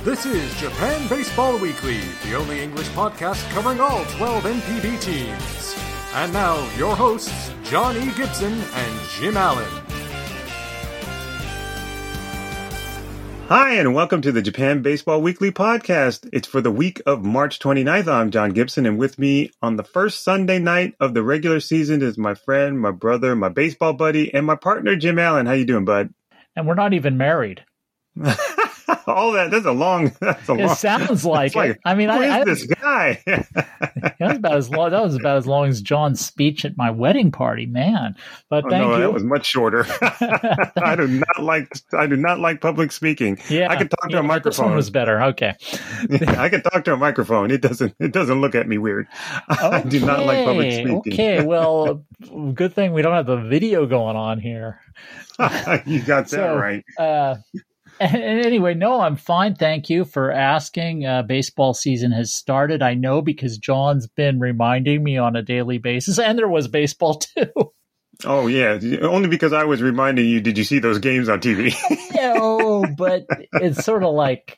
This is Japan Baseball Weekly, the only English podcast covering all 12 NPB teams. And now, your hosts, John E. Gibson and Jim Allen. Hi, and welcome to the Japan Baseball Weekly podcast. It's for the week of March 29th. I'm John Gibson, and with me on the first Sunday night of the regular season is my friend, my brother, my baseball buddy, and my partner, Jim Allen. How you doing, bud? And we're not even married. All that, It sounds like it. I mean, who is this guy? that was about as long as John's speech at my wedding party, man. But thank you. That was much shorter. I do not like public speaking. Yeah, I can talk to a microphone. This one was better. Okay. I can talk to a microphone. It doesn't look at me weird. I do not like public speaking. Okay, well, good thing we don't have the video going on here. You got that right. And anyway, no, I'm fine. Thank you for asking. Baseball season has started. I know because John's been reminding me on a daily basis, and there was baseball too. Oh yeah, only because I was reminding you. Did you see those games on TV? No, but it's sort of like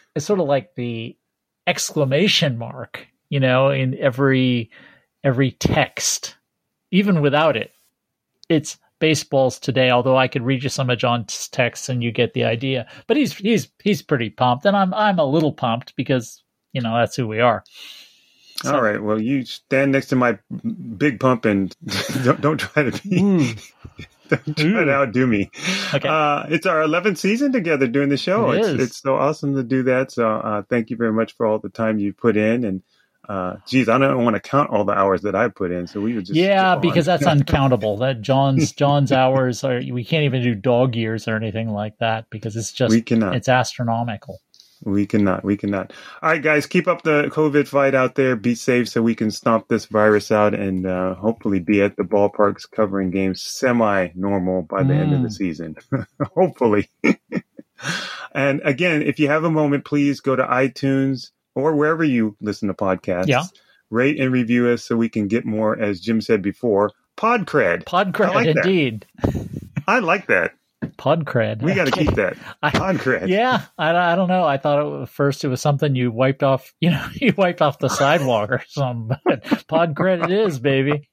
the exclamation mark, in every text, even without it. It's baseballs today, although I could read you some of John's texts and you get the idea. But he's pretty pumped, and I'm a little pumped because that's who we are. So, all right, well, you stand next to my big pump and don't try to be don't try to outdo me. Okay. It's our 11th season together doing the show. It's so awesome to do that. So thank you very much for all the time you put in. And I don't want to count all the hours that I put in, so we would just because that's uncountable. That John's hours we can't even do dog years or anything like that because it's just it's astronomical. We cannot. All right, guys, keep up the COVID fight out there. Be safe so we can stomp this virus out and hopefully be at the ballparks covering games semi-normal by the end of the season. Hopefully. And again, if you have a moment, please go to iTunes or wherever you listen to podcasts. Yeah. Rate and review us so we can get more, as Jim said before, pod cred. Pod cred, indeed. I like that. Pod cred. We got to keep that. Pod cred. Yeah. I don't know. I thought at first it was something you wiped off, you wiped off the sidewalk or something. But pod cred it is, baby.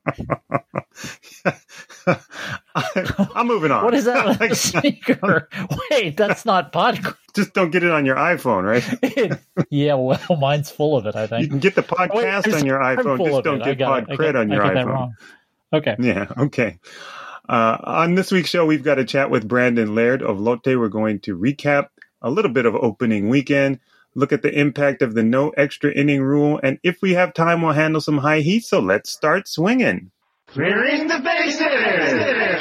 I'm moving on. What is that like speaker? Wait, that's not pod cred. Just don't get it on your iPhone, right? Yeah, well, mine's full of it, I think. You can get the podcast on your iPhone. Just don't get pod cred on your iPhone. That wrong. Okay. Yeah, okay. On this week's show, we've got a chat with Brandon Laird of Lotte. We're going to recap a little bit of opening weekend, look at the impact of the no extra inning rule, and if we have time, we'll handle some high heat. So let's start swinging. Clearing the bases!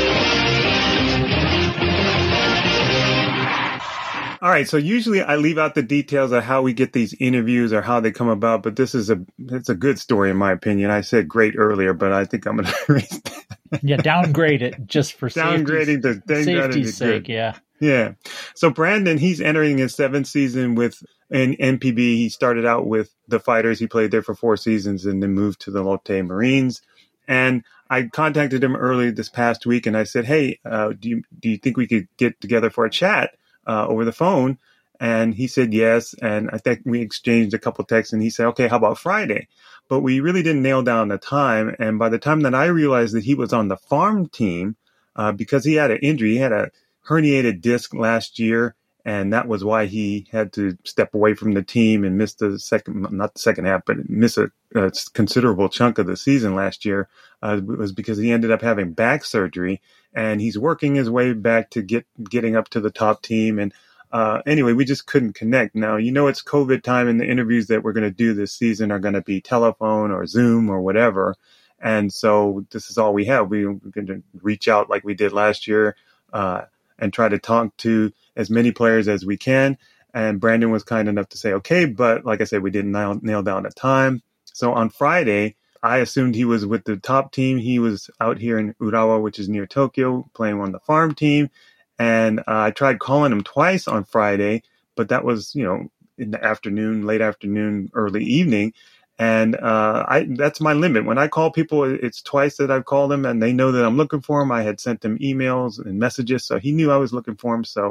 All right, so usually I leave out the details of how we get these interviews or how they come about, but it's a good story in my opinion. I said great earlier, but I think I'm going to erase that. Yeah, downgrade it just for safety's sake. Yeah. Yeah. So Brandon, he's entering his 7th season with an NPB. He started out with the Fighters. He played there for 4 seasons and then moved to the Lotte Marines. And I contacted him early this past week and I said, hey, do you think we could get together for a chat over the phone? And he said yes. And I think we exchanged a couple texts and he said, okay, how about Friday? But we really didn't nail down the time. And by the time that I realized that he was on the farm team, because he had an injury, he had a herniated disc last year. And that was why he had to step away from the team and miss not the second half, but miss a considerable chunk of the season last year. It was because he ended up having back surgery and he's working his way back to getting up to the top team. And anyway, we just couldn't connect. Now, it's COVID time and the interviews that we're going to do this season are going to be telephone or Zoom or whatever. And so this is all we have. We're going to reach out like we did last year and try to talk to as many players as we can. And Brandon was kind enough to say, okay, but like I said, we didn't nail down a time. So on Friday, I assumed he was with the top team. He was out here in Urawa, which is near Tokyo, playing on the farm team. And I tried calling him twice on Friday, but that was, in the afternoon, late afternoon, early evening. And that's my limit. When I call people, it's twice that I've called them and they know that I'm looking for them. I had sent them emails and messages, so he knew I was looking for him. So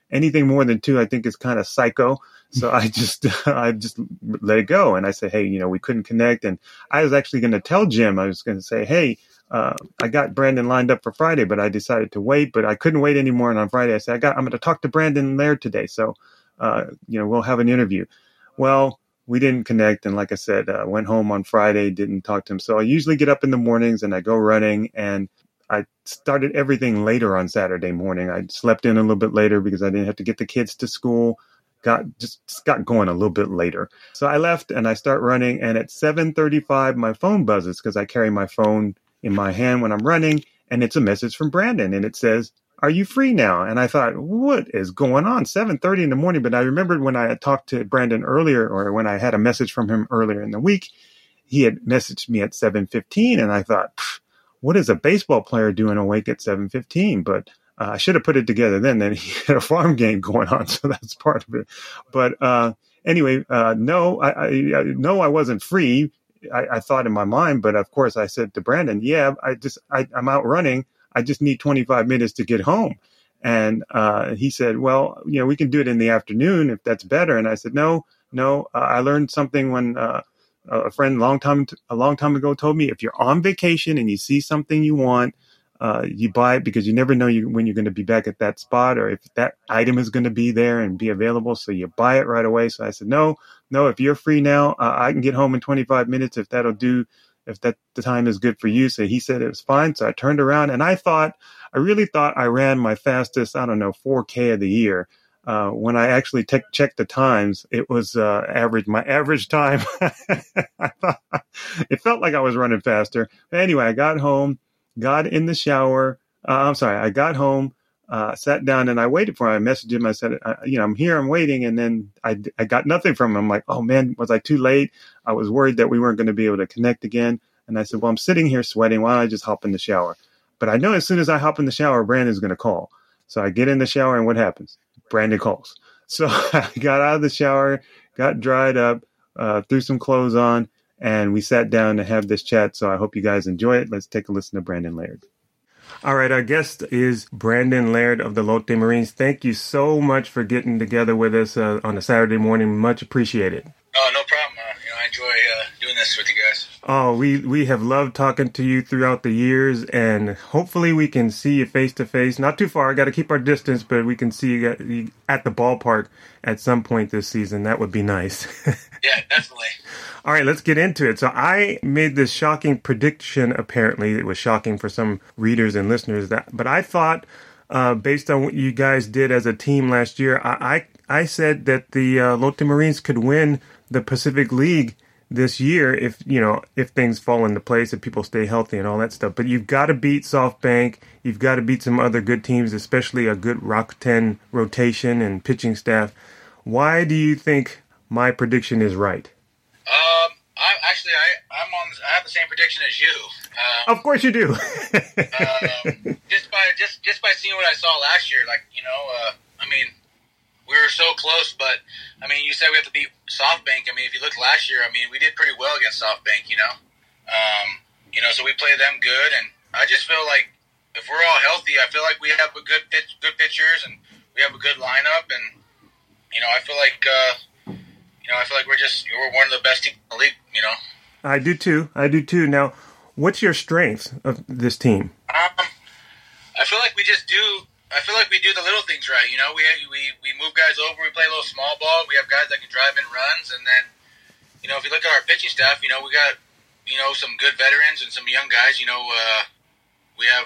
anything more than 2, I think is kind of psycho. So I just let it go. And I said, hey, we couldn't connect. And I was actually going to tell Jim, I was going to say, hey, I got Brandon lined up for Friday, but I decided to wait, but I couldn't wait anymore. And on Friday I said, I'm going to talk to Brandon Laird today. So, we'll have an interview. Well, we didn't connect. And like I said, went home on Friday, didn't talk to him. So I usually get up in the mornings and I go running, and I started everything later on Saturday morning. I slept in a little bit later because I didn't have to get the kids to school. Got going a little bit later. So I left and I start running, and at 7:35, my phone buzzes because I carry my phone in my hand when I'm running, and it's a message from Brandon, and it says, "Are you free now?" And I thought, what is going on? 7:30 in the morning. But I remembered when I had talked to Brandon earlier, or when I had a message from him earlier in the week, he had messaged me at 7:15, and I thought, what is a baseball player doing awake at 7:15? But I should have put it together then. Then he had a farm game going on, so that's part of it. But anyway, no, I wasn't free. I thought in my mind, but of course I said to Brandon, yeah, I'm out running. I just need 25 minutes to get home. And he said, well, we can do it in the afternoon if that's better. And I said, no, I learned something when a friend a long time ago told me, if you're on vacation and you see something you want, you buy it, because you never know when you're going to be back at that spot, or if that item is going to be there and be available. So you buy it right away. So I said, no, if you're free now, I can get home in 25 minutes if that'll do, if that the time is good for you. So he said it was fine. So I turned around, and I really thought I ran my fastest, 4K of the year. When I actually checked the times, it was my average time. It felt like I was running faster. But anyway, I got home, got in the shower. I got home, sat down, and I waited for him. I messaged him. I said, I'm here, I'm waiting. And then I got nothing from him. I'm like, oh man, was I too late? I was worried that we weren't going to be able to connect again. And I said, well, I'm sitting here sweating. Why don't I just hop in the shower? But I know as soon as I hop in the shower, Brandon's going to call. So I get in the shower, and what happens? Brandon calls. So I got out of the shower, got dried up, threw some clothes on, and we sat down to have this chat. So I hope you guys enjoy it. Let's take a listen to Brandon Laird. All right, our guest is Brandon Laird of the Lotte Marines. Thank you so much for getting together with us on a Saturday morning. Much appreciated. Oh, no problem. I enjoy doing this with you guys. Oh, we have loved talking to you throughout the years, and hopefully we can see you face to face. Not too far. Got to keep our distance, but we can see you at the ballpark at some point this season. That would be nice. Yeah, definitely. All right, let's get into it. So I made this shocking prediction. Apparently, it was shocking for some readers and listeners. But I thought, based on what you guys did as a team last year, I said that the Lotte Marines could win the Pacific League this year if things fall into place, if people stay healthy and all that stuff. But you've got to beat SoftBank. You've got to beat some other good teams, especially a good Rakuten rotation and pitching staff. Why do you think my prediction is right? I have the same prediction as you. Of course you do. just by seeing what I saw last year, we were so close, but you said we have to beat SoftBank. If you look last year, we did pretty well against SoftBank. So we played them good, and I just feel like if we're all healthy, I feel like we have a good pitchers, and we have a good lineup, and I feel like we're one of the best teams in the league. I do too. Now, what's your strength of this team? I feel like we do the little things right. We move guys over. We play a little small ball. We have guys that can drive in runs, and then if you look at our pitching staff, we got some good veterans and some young guys. We have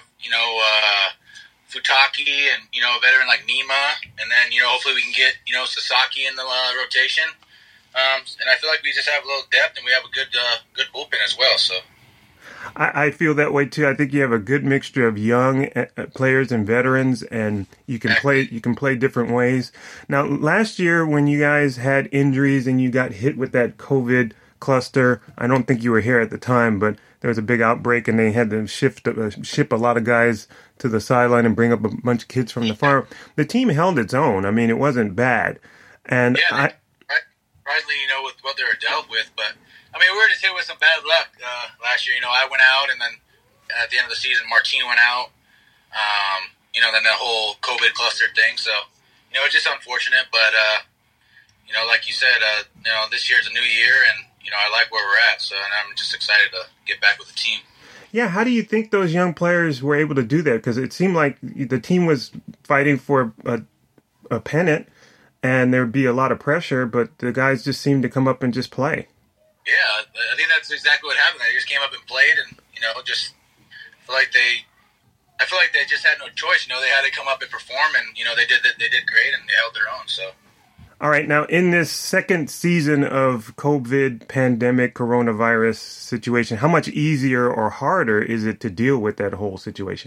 Futaki and a veteran like Nima, and then hopefully we can get Sasaki in the rotation. And I feel like we just have a little depth, and we have a good bullpen as well. So I feel that way too. I think you have a good mixture of young players and veterans, and you can play different ways. Now, last year when you guys had injuries and you got hit with that COVID cluster, I don't think you were here at the time, but there was a big outbreak, and they had to ship a lot of guys to the sideline and bring up a bunch of kids from the farm. The team held its own. It wasn't bad, and surprisingly, with what they were dealt with, but we were just hit with some bad luck last year. I went out, and then at the end of the season, Martin went out. Then the whole COVID cluster thing. So, it's just unfortunate, but like you said, this year's a new year, and I like where we're at, so and I'm just excited to get back with the team. Yeah, how do you think those young players were able to do that? Because it seemed like the team was fighting for a pennant, and there'd be a lot of pressure, but the guys just seemed to come up and just play. Yeah, I think that's exactly what happened. They just came up and played, and just feel like they just had no choice. They had to come up and perform, and they did great, and they held their own. So. All right, now in this second season of COVID pandemic coronavirus situation, how much easier or harder is it to deal with that whole situation?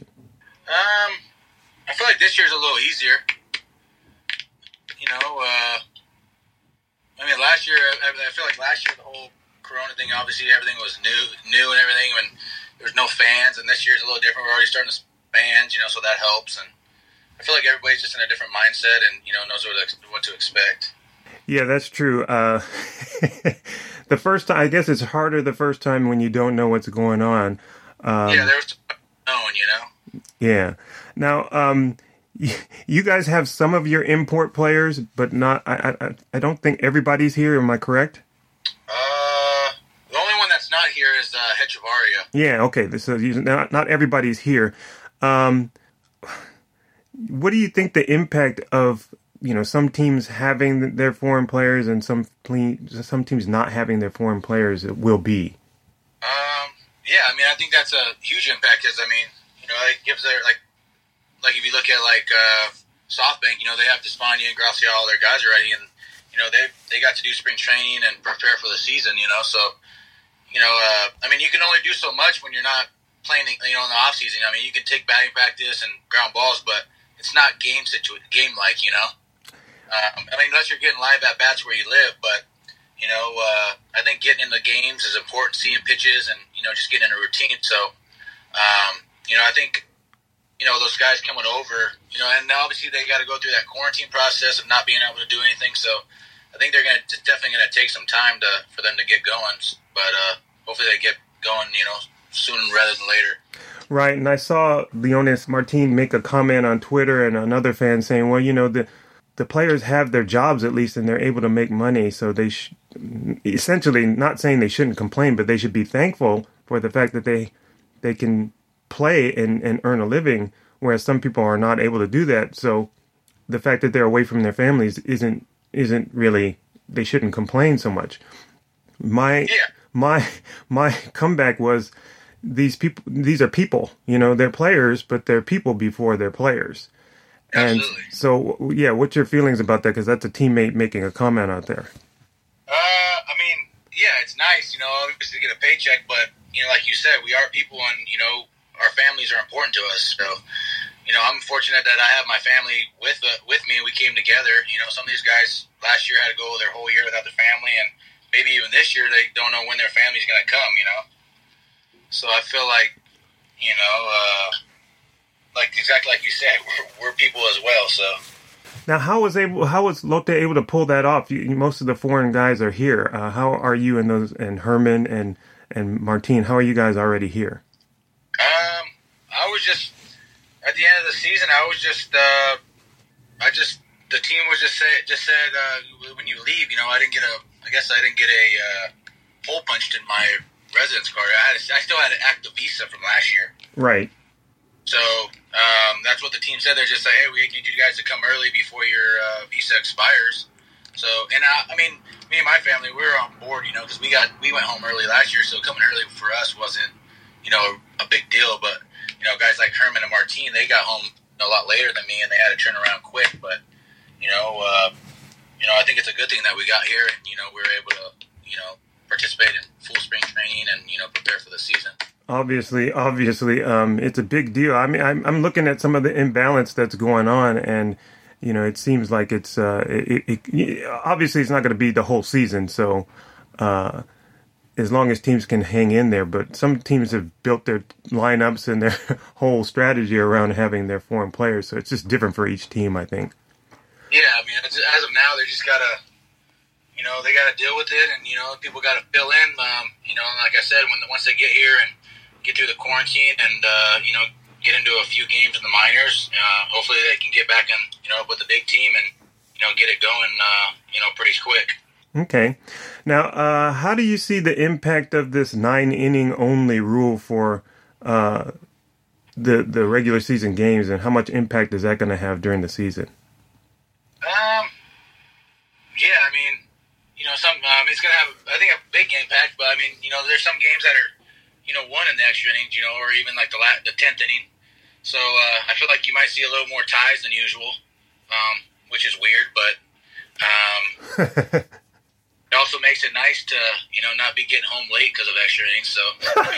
I feel like this year's a little easier. Last year, I feel like last year the whole corona thing, obviously everything was new and everything, and there was no fans, and this year's a little different. We're already starting to fans, so that helps, and I feel like everybody's just in a different mindset and, knows what to expect. Yeah, that's true. The first time, I guess it's harder the first time when you don't know what's going on. There's unknown, Yeah. Now, you guys have some of your import players, but not. I don't think everybody's here. Am I correct? The only one that's not here is Hechavarria. Yeah. Okay. So not everybody's here. What do you think the impact of some teams having their foreign players and some teams not having their foreign players will be? I think that's a huge impact because it gives their like if you look at SoftBank, they have Despaigne and Gracia, all their guys already, and they got to do spring training and prepare for the season. So you can only do so much when you're not playing in the off season. You can take batting practice and ground balls, but it's not game like. Unless you're getting live at bats where you live, but I think getting in the games is important, seeing pitches and just getting in a routine. So I think those guys coming over, and obviously they got to go through that quarantine process of not being able to do anything. So I think they're definitely going to take some time for them to get going, but hopefully they get going, sooner rather than later. Right, and I saw Leonys Martin make a comment on Twitter and another fan saying, well, the players have their jobs at least and they're able to make money, so they essentially, not saying they shouldn't complain, but they should be thankful for the fact that they can play and earn a living, whereas some people are not able to do that. So the fact that they're away from their families isn't really, they shouldn't complain so much. My comeback was, these are people, they're players, but they're people before they're players. And absolutely. So, yeah, what's your feelings about that? Because that's a teammate making a comment out there. It's nice, obviously to get a paycheck, but, like you said, we are people and, our families are important to us. So, I'm fortunate that I have my family with me and we came together. Some of these guys last year had to go their whole year without their family, and maybe even this year they don't know when their family's going to come, So I feel like, exactly like you said, we're people as well. So now, how was Lotte able to pull that off? Most of the foreign guys are here. How are you and Herman and Martin? How are you guys already here? I was just at the end of the season. The team was just said when you leave, I didn't get a hole punched in my residence card. I still had an active visa from last year. Right. So that's what the team said. They're just like, hey, we need you guys to come early before your visa expires. So, and me and my family, we were on board, because we went home early last year. So coming early for us wasn't, a big deal. But guys like Herman and Martin, they got home a lot later than me, and they had to turn around quick. But I think it's a good thing that we got here, and we were able to participate in full spring training and prepare for the season. Obviously, it's a big deal. I'm looking at some of the imbalance that's going on, and it seems like it's obviously it's not going to be the whole season. So as long as teams can hang in there, but some teams have built their lineups and their whole strategy around having their foreign players. So it's just different for each team, I think. Yeah, as of now, they just gotta. They got to deal with it, and people got to fill in. Like I said, once they get here and get through the quarantine, and get into a few games in the minors, hopefully they can get back and with the big team and get it going, pretty quick. Okay. Now, how do you see the impact of this 9-inning only rule for the regular season games, and how much impact is that going to have during the season? Yeah, I mean, it's going to have, I think, a big impact. But I mean, there's some games that are, won in the extra innings, or even like the 10th inning. So I feel like you might see a little more ties than usual, which is weird, but it also makes it nice to, not be getting home late because of extra innings. So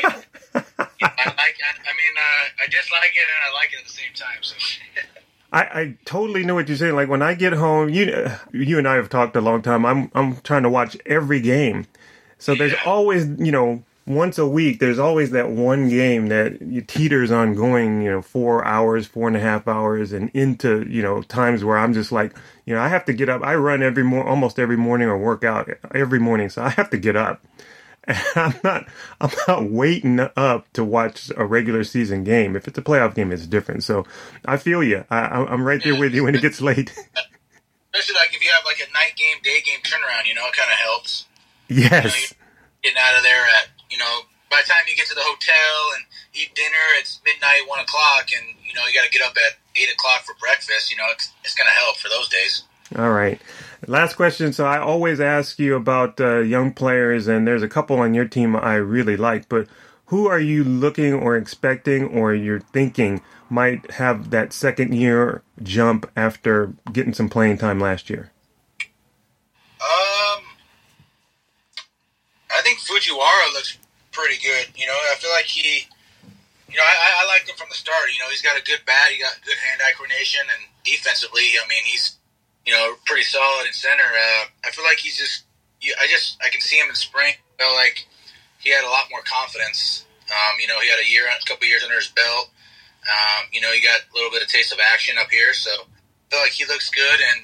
I dislike it and I like it at the same time. So. I totally know what you're saying. Like when I get home, you and I have talked a long time. I'm trying to watch every game, so there's always once a week there's always that one game that teeters on going 4 hours, 4.5 hours, and into times where I'm just like I have to get up. I run almost every morning or work out every morning, so I have to get up. I'm not waiting up to watch a regular season game. If it's a playoff game, it's different. So I feel you. I'm right there with you when it gets late. Especially like if you have like a night game, day game turnaround, it kind of helps. Yes. Getting out of there at, by the time you get to the hotel and eat dinner, it's midnight, 1 o'clock, and, you got to get up at 8 o'clock for breakfast. It's going to help for those days. All right. Last question. So I always ask you about young players, and there's a couple on your team I really like, but who are you looking or expecting or you're thinking might have that second year jump after getting some playing time last year? I think Fujiwara looks pretty good. I feel like he, I liked him from the start. He's got a good bat, he got good hand-eye coordination, and defensively, he's pretty solid in center. I feel like he's just, I can see him in spring. I feel like he had a lot more confidence. He had a couple years under his belt. He got a little bit of taste of action up here, so I feel like he looks good. And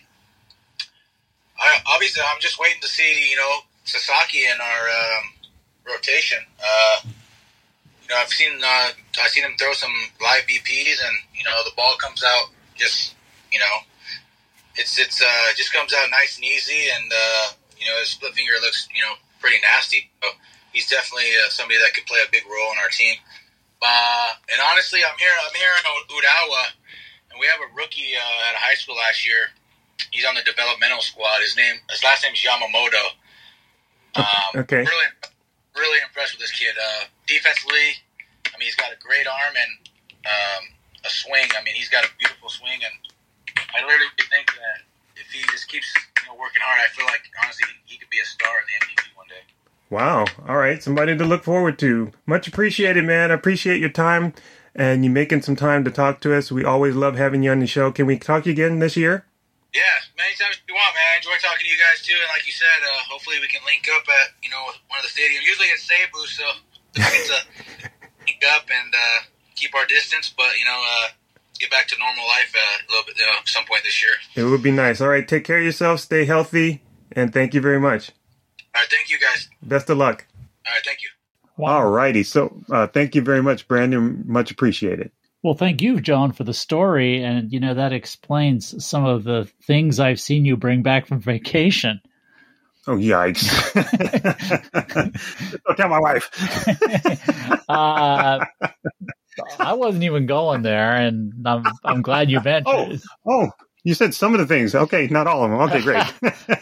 obviously, I'm just waiting to see, Sasaki in our rotation. I've seen him throw some live BPs, and the ball comes out just It's just comes out nice and easy, and his split finger looks pretty nasty. So he's definitely somebody that could play a big role in our team. And honestly, I'm here in Urawa, and we have a rookie at a high school last year. He's on the developmental squad. His last name is Yamamoto. Okay. Really impressed with this kid. Defensively, he's got a great arm and a swing. He's got a beautiful swing, and I literally think that if he just keeps working hard, I feel like, honestly, he could be a star in the MVP one day. Wow. All right. Somebody to look forward to. Much appreciated, man. I appreciate your time and you making some time to talk to us. We always love having you on the show. Can we talk again this year? Yeah, many times you want, man. I enjoy talking to you guys, too. And like you said, hopefully we can link up at, one of the stadiums. Usually it's Cebu, so we get to link up and keep our distance. But, get back to normal life a little bit at some point this year. It would be nice. All right, take care of yourself, stay healthy, and thank you very much. All right, thank you, guys. Best of luck. All right, thank you. Wow. All righty. So thank you very much, Brandon. Much appreciated. Well, thank you, John, for the story. And, that explains some of the things I've seen you bring back from vacation. Oh, yikes. Don't tell my wife. I wasn't even going there, and I'm glad you mentioned it. Oh, you said some of the things. Okay, not all of them. Okay, great.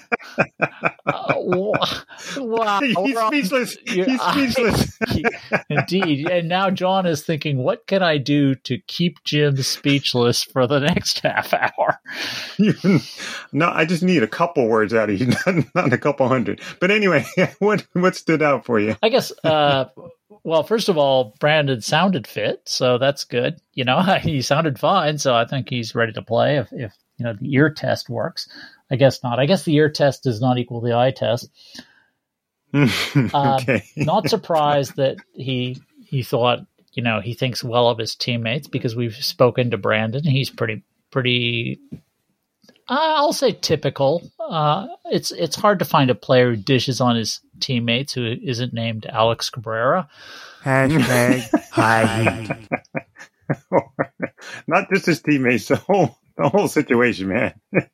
Wow. He's speechless. He's speechless. Indeed. And now John is thinking, what can I do to keep Jim speechless for the next half hour? No, I just need a couple words out of you, not a couple hundred. But anyway, what stood out for you? I guess, well, first of all, Brandon sounded fit, so that's good. He sounded fine, so I think he's ready to play if the ear test works. I guess not. I guess the ear test does not equal the eye test. Okay. Not surprised that he thought, he thinks well of his teammates, because we've spoken to Brandon. He's pretty, I'll say typical. It's hard to find a player who dishes on his teammates who isn't named Alex Cabrera. # high heat. Not just his teammates, the the whole situation, man.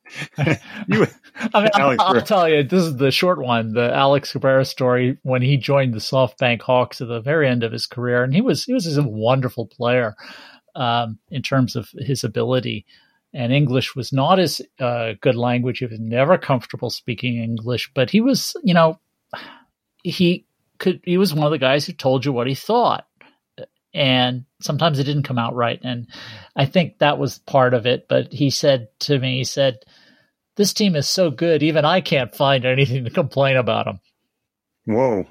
I'll tell you, this is the short one, the Alex Cabrera story when he joined the SoftBank Hawks at the very end of his career. And he was a wonderful player in terms of his ability. And English was not his good language. He was never comfortable speaking English, but he was, he was one of the guys who told you what he thought. And sometimes it didn't come out right. And I think that was part of it. But he said to me, this team is so good, even I can't find anything to complain about them. Whoa.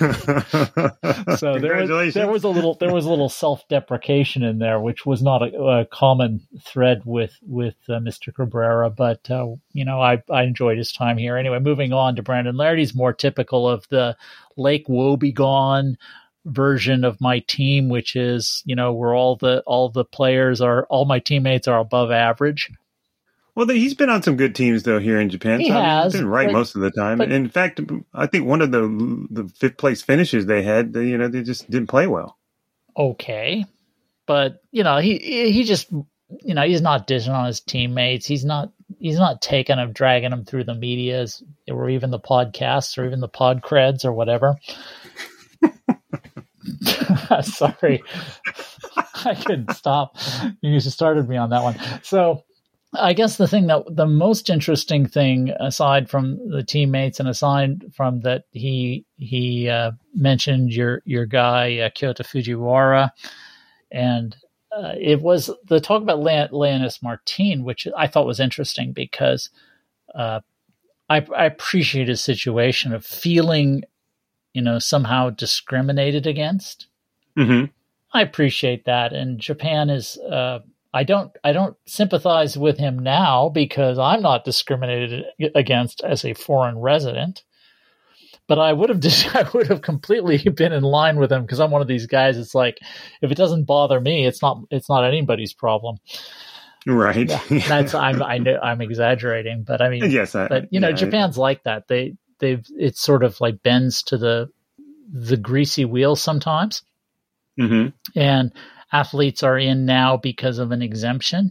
So there was a little self-deprecation in there, which was not a common thread with Mr. Cabrera, but I enjoyed his time here. Anyway, moving on to Brandon Laird. He's more typical of the Lake Woebegone version of my team, which is, where all my teammates are above average. Well, he's been on some good teams, though, here in Japan. He's been right most of the time. In fact, I think one of the fifth place finishes they had, they just didn't play well. Okay. But, he just, he's not dishing on his teammates. He's not taking them, dragging them through the medias or even the podcasts or even the podcreds or whatever. Sorry. I couldn't stop. You started me on that one. So, I guess the most interesting thing, aside from the teammates and aside from that, he mentioned your guy Kyota Fujiwara, and it was the talk about Leonys Martin, which I thought was interesting because I appreciate his situation of feeling, somehow discriminated against. Mm-hmm. I appreciate that, and Japan is. I don't sympathize with him now because I'm not discriminated against as a foreign resident. But I would have completely been in line with him because I'm one of these guys. It's like, if it doesn't bother me, it's not anybody's problem. Right. I'm exaggerating, but I mean, yes. Japan's like that. It's sort of like bends to the greasy wheel sometimes. Mm-hmm. And athletes are in now because of an exemption.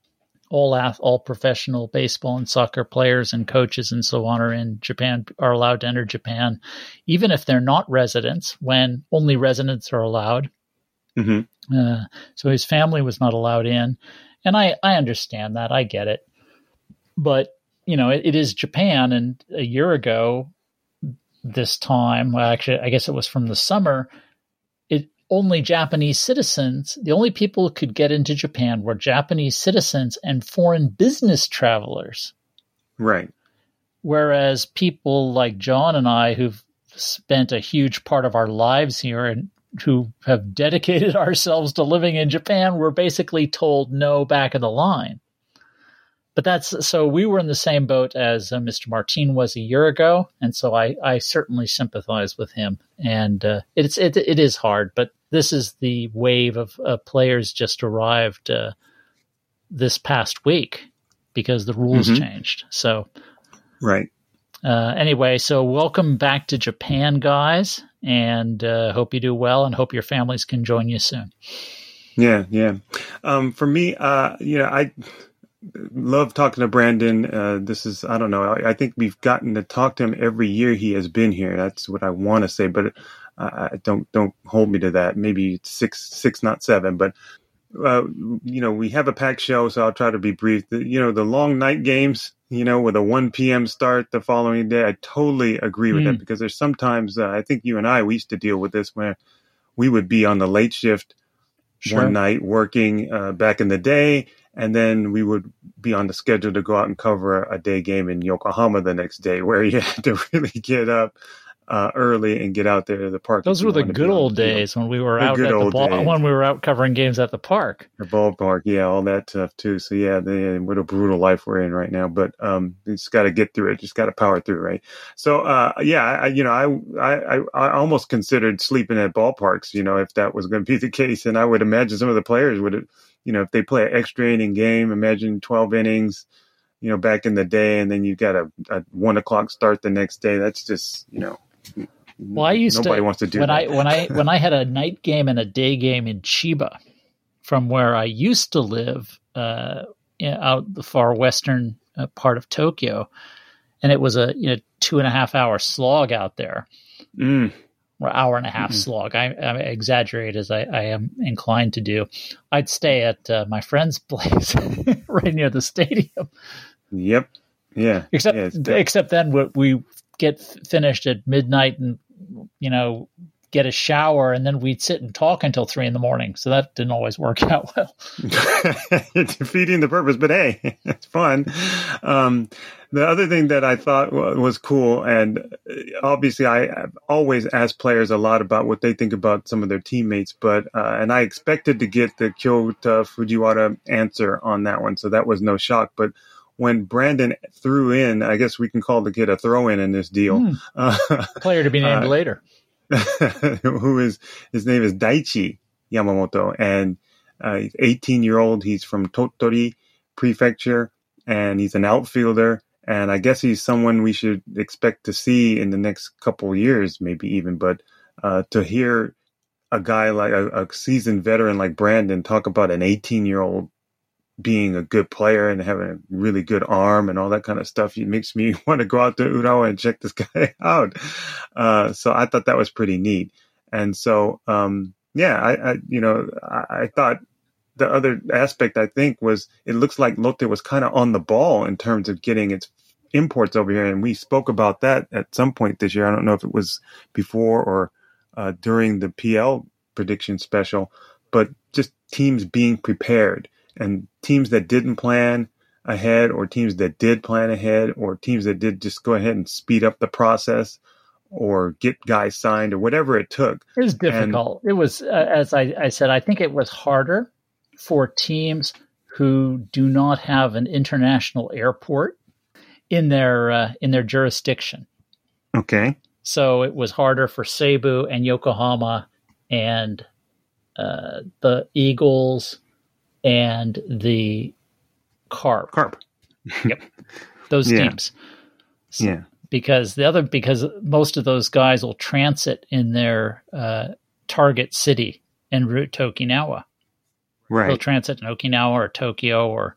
All professional baseball and soccer players and coaches and so on are allowed to enter Japan, even if they're not residents, when only residents are allowed. Mm-hmm. So his family was not allowed in. And I understand that. I get it. But, it is Japan. And a year ago, this time, well, actually, I guess it was from the summer, only Japanese citizens, the only people who could get into Japan were Japanese citizens and foreign business travelers. Right. Whereas people like John and I, who've spent a huge part of our lives here and who have dedicated ourselves to living in Japan, were basically told no back of the line. But so we were in the same boat as Mr. Martin was a year ago, and so I certainly sympathize with him. And it is hard, but this is the wave of players just arrived this past week because the rules changed. So, right. Anyway, so welcome back to Japan, guys, and hope you do well, and hope your families can join you soon. Yeah. For me, I love talking to Brandon. This is, I don't know, I think we've gotten to talk to him every year he has been here. That's what I want to say, but don't hold me to that. Maybe six, not seven, but we have a packed show, so I'll try to be brief. The long night games, with a 1 p.m. start the following day, I totally agree with that, because there's sometimes, I think you and we used to deal with this, where we would be on the late shift one night working back in the day, and then we would be on the schedule to go out and cover a day game in Yokohama the next day, where you had to really get up early and get out there to the park. Those were the good old days when we were out at the ball, when we were out covering games at the park. The ballpark, yeah, all that stuff too. So yeah, what a brutal life we're in right now. But you just got to get through it. Just got to power through, right? So I almost considered sleeping at ballparks, if that was going to be the case. And I would imagine some of the players would have, if they play an extra inning game, imagine 12 innings, back in the day, and then you got a 1 o'clock start the next day. That's just, Well, nobody wants to do that. When I had a night game and a day game in Chiba, from where I used to live, out the far western part of Tokyo, and it was a 2.5 hour slog out there, or hour and a half slog. I exaggerate as I am inclined to do. I'd stay at my friend's place right near the stadium. Yep. Yeah. Except then we get finished at midnight and get a shower, and then we'd sit and talk until 3 a.m. So that didn't always work out well. You're defeating the purpose, but hey, it's fun. The other thing that I thought was cool, and obviously I always ask players a lot about what they think about some of their teammates, but and I expected to get the Kyota Fujiwara answer on that one, so that was no shock. But when Brandon threw in, I guess we can call the kid a throw-in in this deal. Player to be named later. His name is Daichi Yamamoto, and he's 18-year-old. He's from Tottori Prefecture, and he's an outfielder. And I guess he's someone we should expect to see in the next couple of years, maybe even. But to hear a guy like a seasoned veteran like Brandon talk about an 18-year-old being a good player and having a really good arm and all that kind of stuff, it makes me want to go out to Urawa and check this guy out. So I thought that was pretty neat. And so, I thought the other aspect, I think, was it looks like Lotte was kind of on the ball in terms of getting its imports over here. And we spoke about that at some point this year. I don't know if it was before or during the PL prediction special, but just teams being prepared. And teams that didn't plan ahead, or teams that did plan ahead, or teams that did just go ahead and speed up the process or get guys signed or whatever it took. It was difficult. It was, as I said, I think it was harder for teams who do not have an international airport in their jurisdiction. Okay. So it was harder for Seibu and Yokohama and the Eagles and the Carp. Yep. Those teams. Yeah. Because most of those guys will transit in their target city en route to Okinawa. Right. They'll transit in Okinawa or Tokyo, or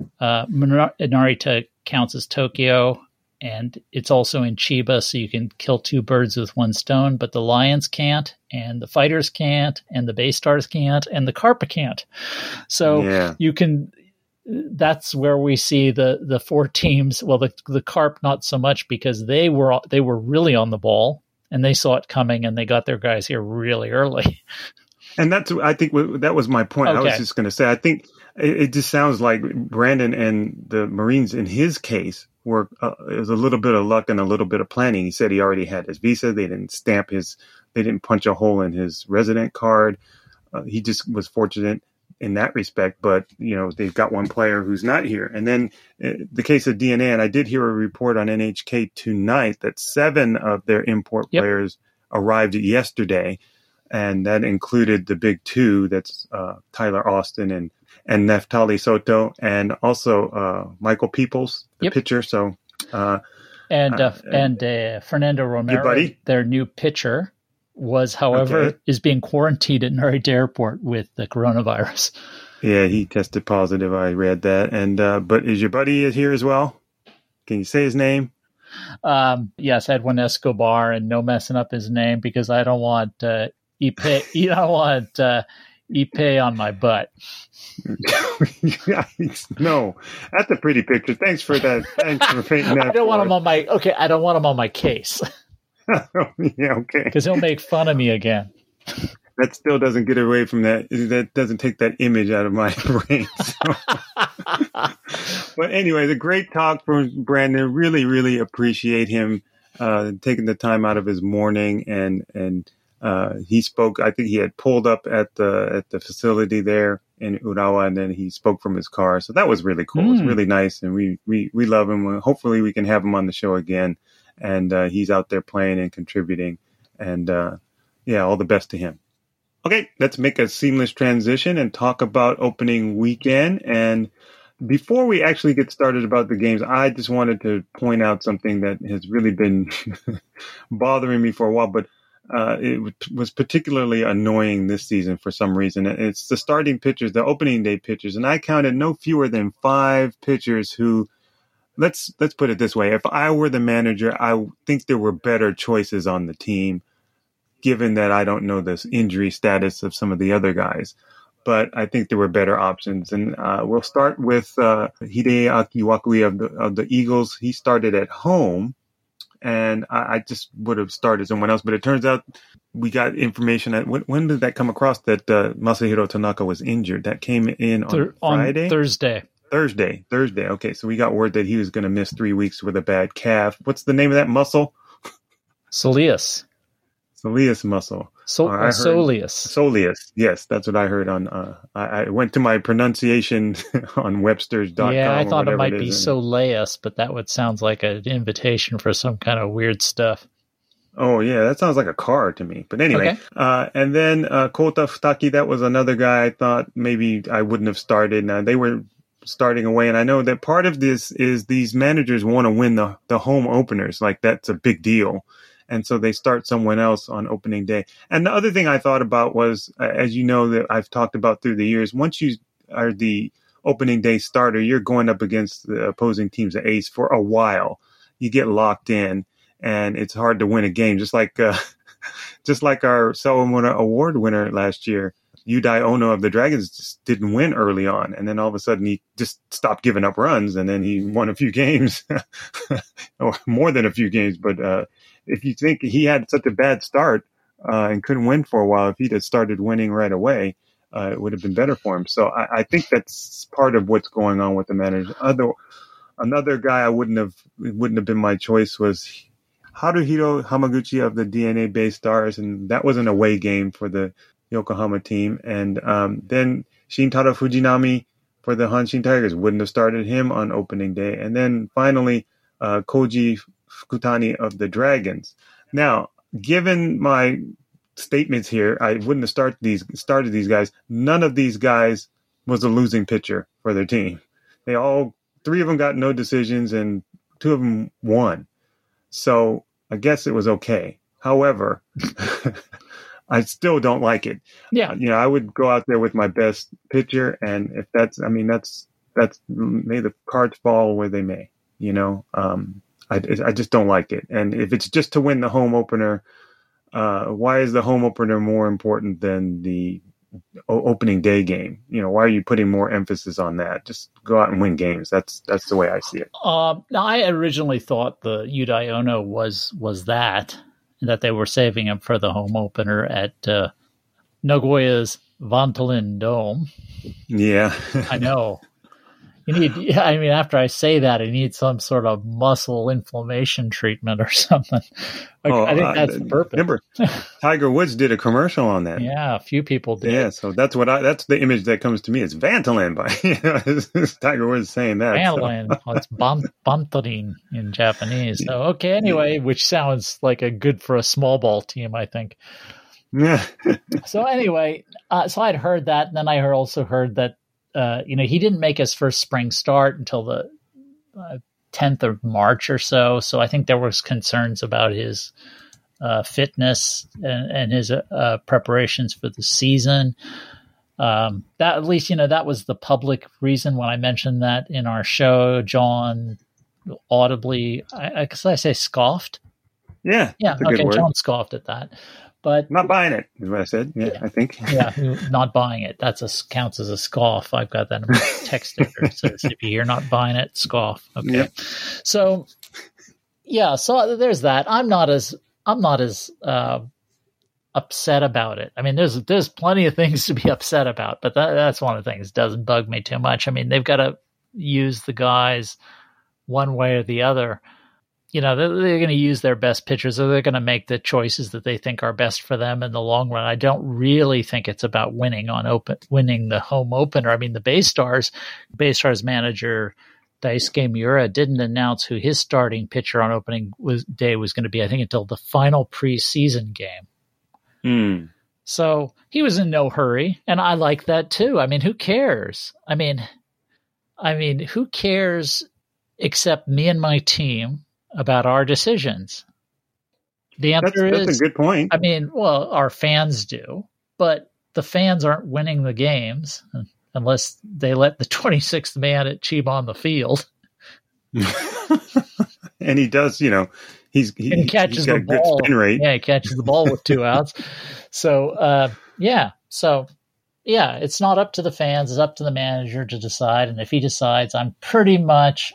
Narita counts as Tokyo, and it's also in Chiba, so you can kill two birds with one stone, but the Lions can't, and the Fighters can't, and the Baystars can't, and the Carpa can't. So you can, that's where we see the four teams. Well, the Carp not so much, because they were really on the ball, and they saw it coming, and they got their guys here really early. And I think that was my point. Okay. I was just going to say, I think it just sounds like Brandon and the Marines, in his case, it was a little bit of luck and a little bit of planning. He said he already had his visa. They didn't punch a hole in his resident card. He just was fortunate in that respect. But, they've got one player who's not here. And then the case of DNA, and I did hear a report on NHK tonight that 7 of their import players arrived yesterday. And that included the big 2, that's Tyler Austin and Neftali Soto, and also Michael Peoples, the pitcher. So, Fernando Romero, their new pitcher, is being quarantined at Narita Airport with the coronavirus. Yeah, he tested positive. I read that. And but is your buddy here as well? Can you say his name? Yes, Edwin Escobar, and no messing up his name, because I don't want Ipe on my butt. No, that's a pretty picture. Thanks for that. Thanks for painting that. I don't want him on my case. Yeah, okay. Because he'll make fun of me again. That still doesn't get away from that. That doesn't take that image out of my brain. So. But anyway, the great talk from Brandon. Really, really appreciate him taking the time out of his morning and. He spoke. I think he had pulled up at the facility there in Urawa, and then he spoke from his car. So that was really cool. It was really nice, and we love him. Hopefully, we can have him on the show again. And he's out there playing and contributing. And all the best to him. Okay, let's make a seamless transition and talk about opening weekend. And before we actually get started about the games, I just wanted to point out something that has really been bothering me for a while, but. was particularly annoying this season for some reason. It's the starting pitchers, the opening day pitchers, and I counted no fewer than 5 pitchers who, let's put it this way, if I were the manager, I think there were better choices on the team, given that I don't know this injury status of some of the other guys. But I think there were better options. And we'll start with Hideaki Wakui of the Eagles. He started at home. And I just would have started someone else. But it turns out we got information. When did that come across that Masahiro Tanaka was injured? That came in on Friday? On Thursday. Thursday. Okay, so we got word that he was going to miss 3 weeks with a bad calf. What's the name of that muscle? Soleus muscle. Soleus. Yes, that's what I heard on. I went to my pronunciation on Webster's.com. Yeah, I thought it might be Soleus, but that sounds like an invitation for some kind of weird stuff. Oh, yeah, that sounds like a car to me. But anyway, okay. And then Kota Futaki, that was another guy I thought maybe I wouldn't have started. Now, they were starting away, and I know that part of this is these managers want to win the home openers. Like, that's a big deal. And so they start someone else on opening day. And the other thing I thought about was, as you know, that I've talked about through the years, once you are the opening day starter, you're going up against the opposing team's ace for a while. You get locked in, and it's hard to win a game. Just like our Sawamura Award winner last year, Yudai Ono of the Dragons, just didn't win early on. And then all of a sudden he just stopped giving up runs, and then he won a few games, or more than a few games. But if you think he had such a bad start and couldn't win for a while, if he'd had started winning right away, it would have been better for him. So I think that's part of what's going on with the manager. Another guy it wouldn't have been my choice was Haruhiro Hamaguchi of the DNA Bay Stars, and that was an away game for the Yokohama team. And then Shintaro Fujinami for the Hanshin Tigers, wouldn't have started him on opening day. And then finally, Koji Fukutani of the Dragons. Now, given my statements here, I wouldn't have started these guys. None of these guys was a losing pitcher for their team. 3 of them got no decisions, and 2 of them won. So I guess it was okay. However, I still don't like it. Yeah. I would go out there with my best pitcher, and if that's may the cards fall where they may, I just don't like it. And if it's just to win the home opener, why is the home opener more important than the opening day game? Why are you putting more emphasis on that? Just go out and win games. That's the way I see it. Now, I originally thought the Yudai Ono was that they were saving him for the home opener at Nagoya's Vantolin Dome. Yeah. I know. After I say that, I need some sort of muscle inflammation treatment or something. I think that's the purpose. Remember, Tiger Woods did a commercial on that. Yeah, a few people did. Yeah, so that's the image that comes to me. It's Vantolin, by Tiger Woods saying that. Vantolin. So. Well, it's Vantolin in Japanese. So, okay, anyway, which sounds like a good for a small ball team, I think. Yeah. So anyway, so I'd heard that, and then I also heard that he didn't make his first spring start until the 10th of March or so. So I think there was concerns about his fitness and his preparations for the season. That at least, that was the public reason when I mentioned that in our show. John audibly, I say scoffed. Yeah. Yeah. Okay. John scoffed at that. But not buying it is what I said. Yeah, I think. Yeah, not buying it. Counts as a scoff. I've got that in my text editor. So if you hear not buying it, scoff. Okay. Yep. So there's that. I'm not as upset about it. I mean, there's plenty of things to be upset about, but that's one of the things that doesn't bug me too much. I mean, they've got to use the guys one way or the other. They're going to use their best pitchers, or they're going to make the choices that they think are best for them in the long run. I don't really think it's about winning the home opener. I mean, the Bay Stars manager Daisuke Miura didn't announce who his starting pitcher on opening day was going to be, I think, until the final preseason game. So he was in no hurry, and I like that too. I mean, who cares? I mean, who cares except me and my team about our decisions? The answer is that's a good point. I mean, well, our fans do, but the fans aren't winning the games unless they let the 26th man at Chiba on the field. And he does, he catches the ball. Good spin rate. Yeah, he catches the ball with 2 outs. So, it's not up to the fans. It's up to the manager to decide. And if he decides, I'm pretty much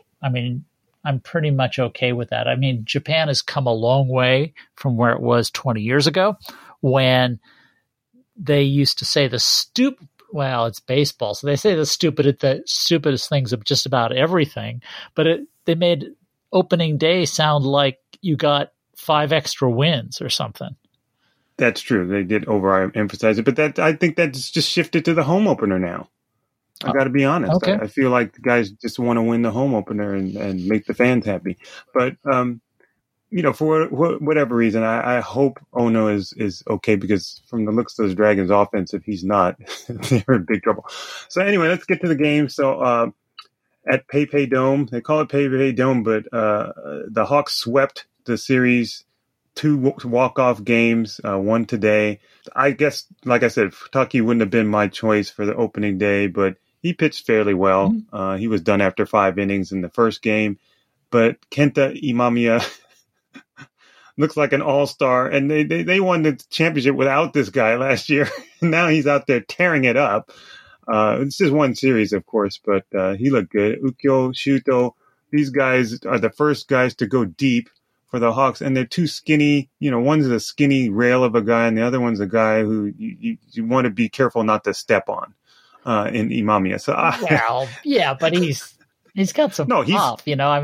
okay with that. I mean, Japan has come a long way from where it was 20 years ago when they used to say it's baseball. So they say the stupidest things of just about everything, but they made opening day sound like you got 5 extra wins or something. That's true. They did overemphasize it, but I think that's just shifted to the home opener now. I got to be honest. Okay. I feel like the guys just want to win the home opener and make the fans happy. But, for whatever reason, I hope Ono is okay, because from the looks of the Dragons offense, if he's not, they're in big trouble. So anyway, let's get to the game. So at PayPay Dome, they call it PayPay Dome, but the Hawks swept the series, 2 walk-off games, 1 today. I guess, like I said, Futaki wouldn't have been my choice for the opening day, but he pitched fairly well. Mm-hmm. He was done after 5 innings in the first game. But Kenta Imamiya looks like an all-star, and they won the championship without this guy last year. Now he's out there tearing it up. It's just one series, of course, but he looked good. Ukyo, Shuto, these guys are the first guys to go deep for the Hawks, and they're too skinny. One's a skinny rail of a guy, and the other one's a guy who you want to be careful not to step on in Imamiya. So, but he's got some pop,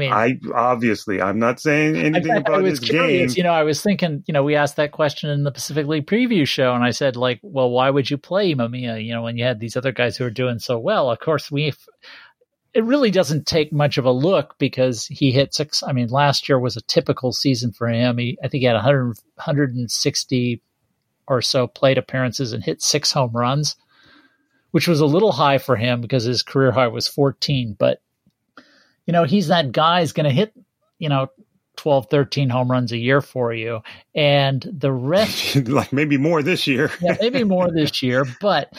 I'm not saying anything about his curious, game. I was thinking, we asked that question in the Pacific League preview show, and I said, well, why would you play Imamiya, when you had these other guys who are doing so well? Of course, it really doesn't take much of a look, because he hit 6. I mean, last year was a typical season for him. I think he had 160 or so plate appearances and hit 6 home runs, which was a little high for him because his career high was 14. But, he's that guy who's going to hit, 12, 13 home runs a year for you. And the rest... like maybe more this year. Yeah, maybe more this year. But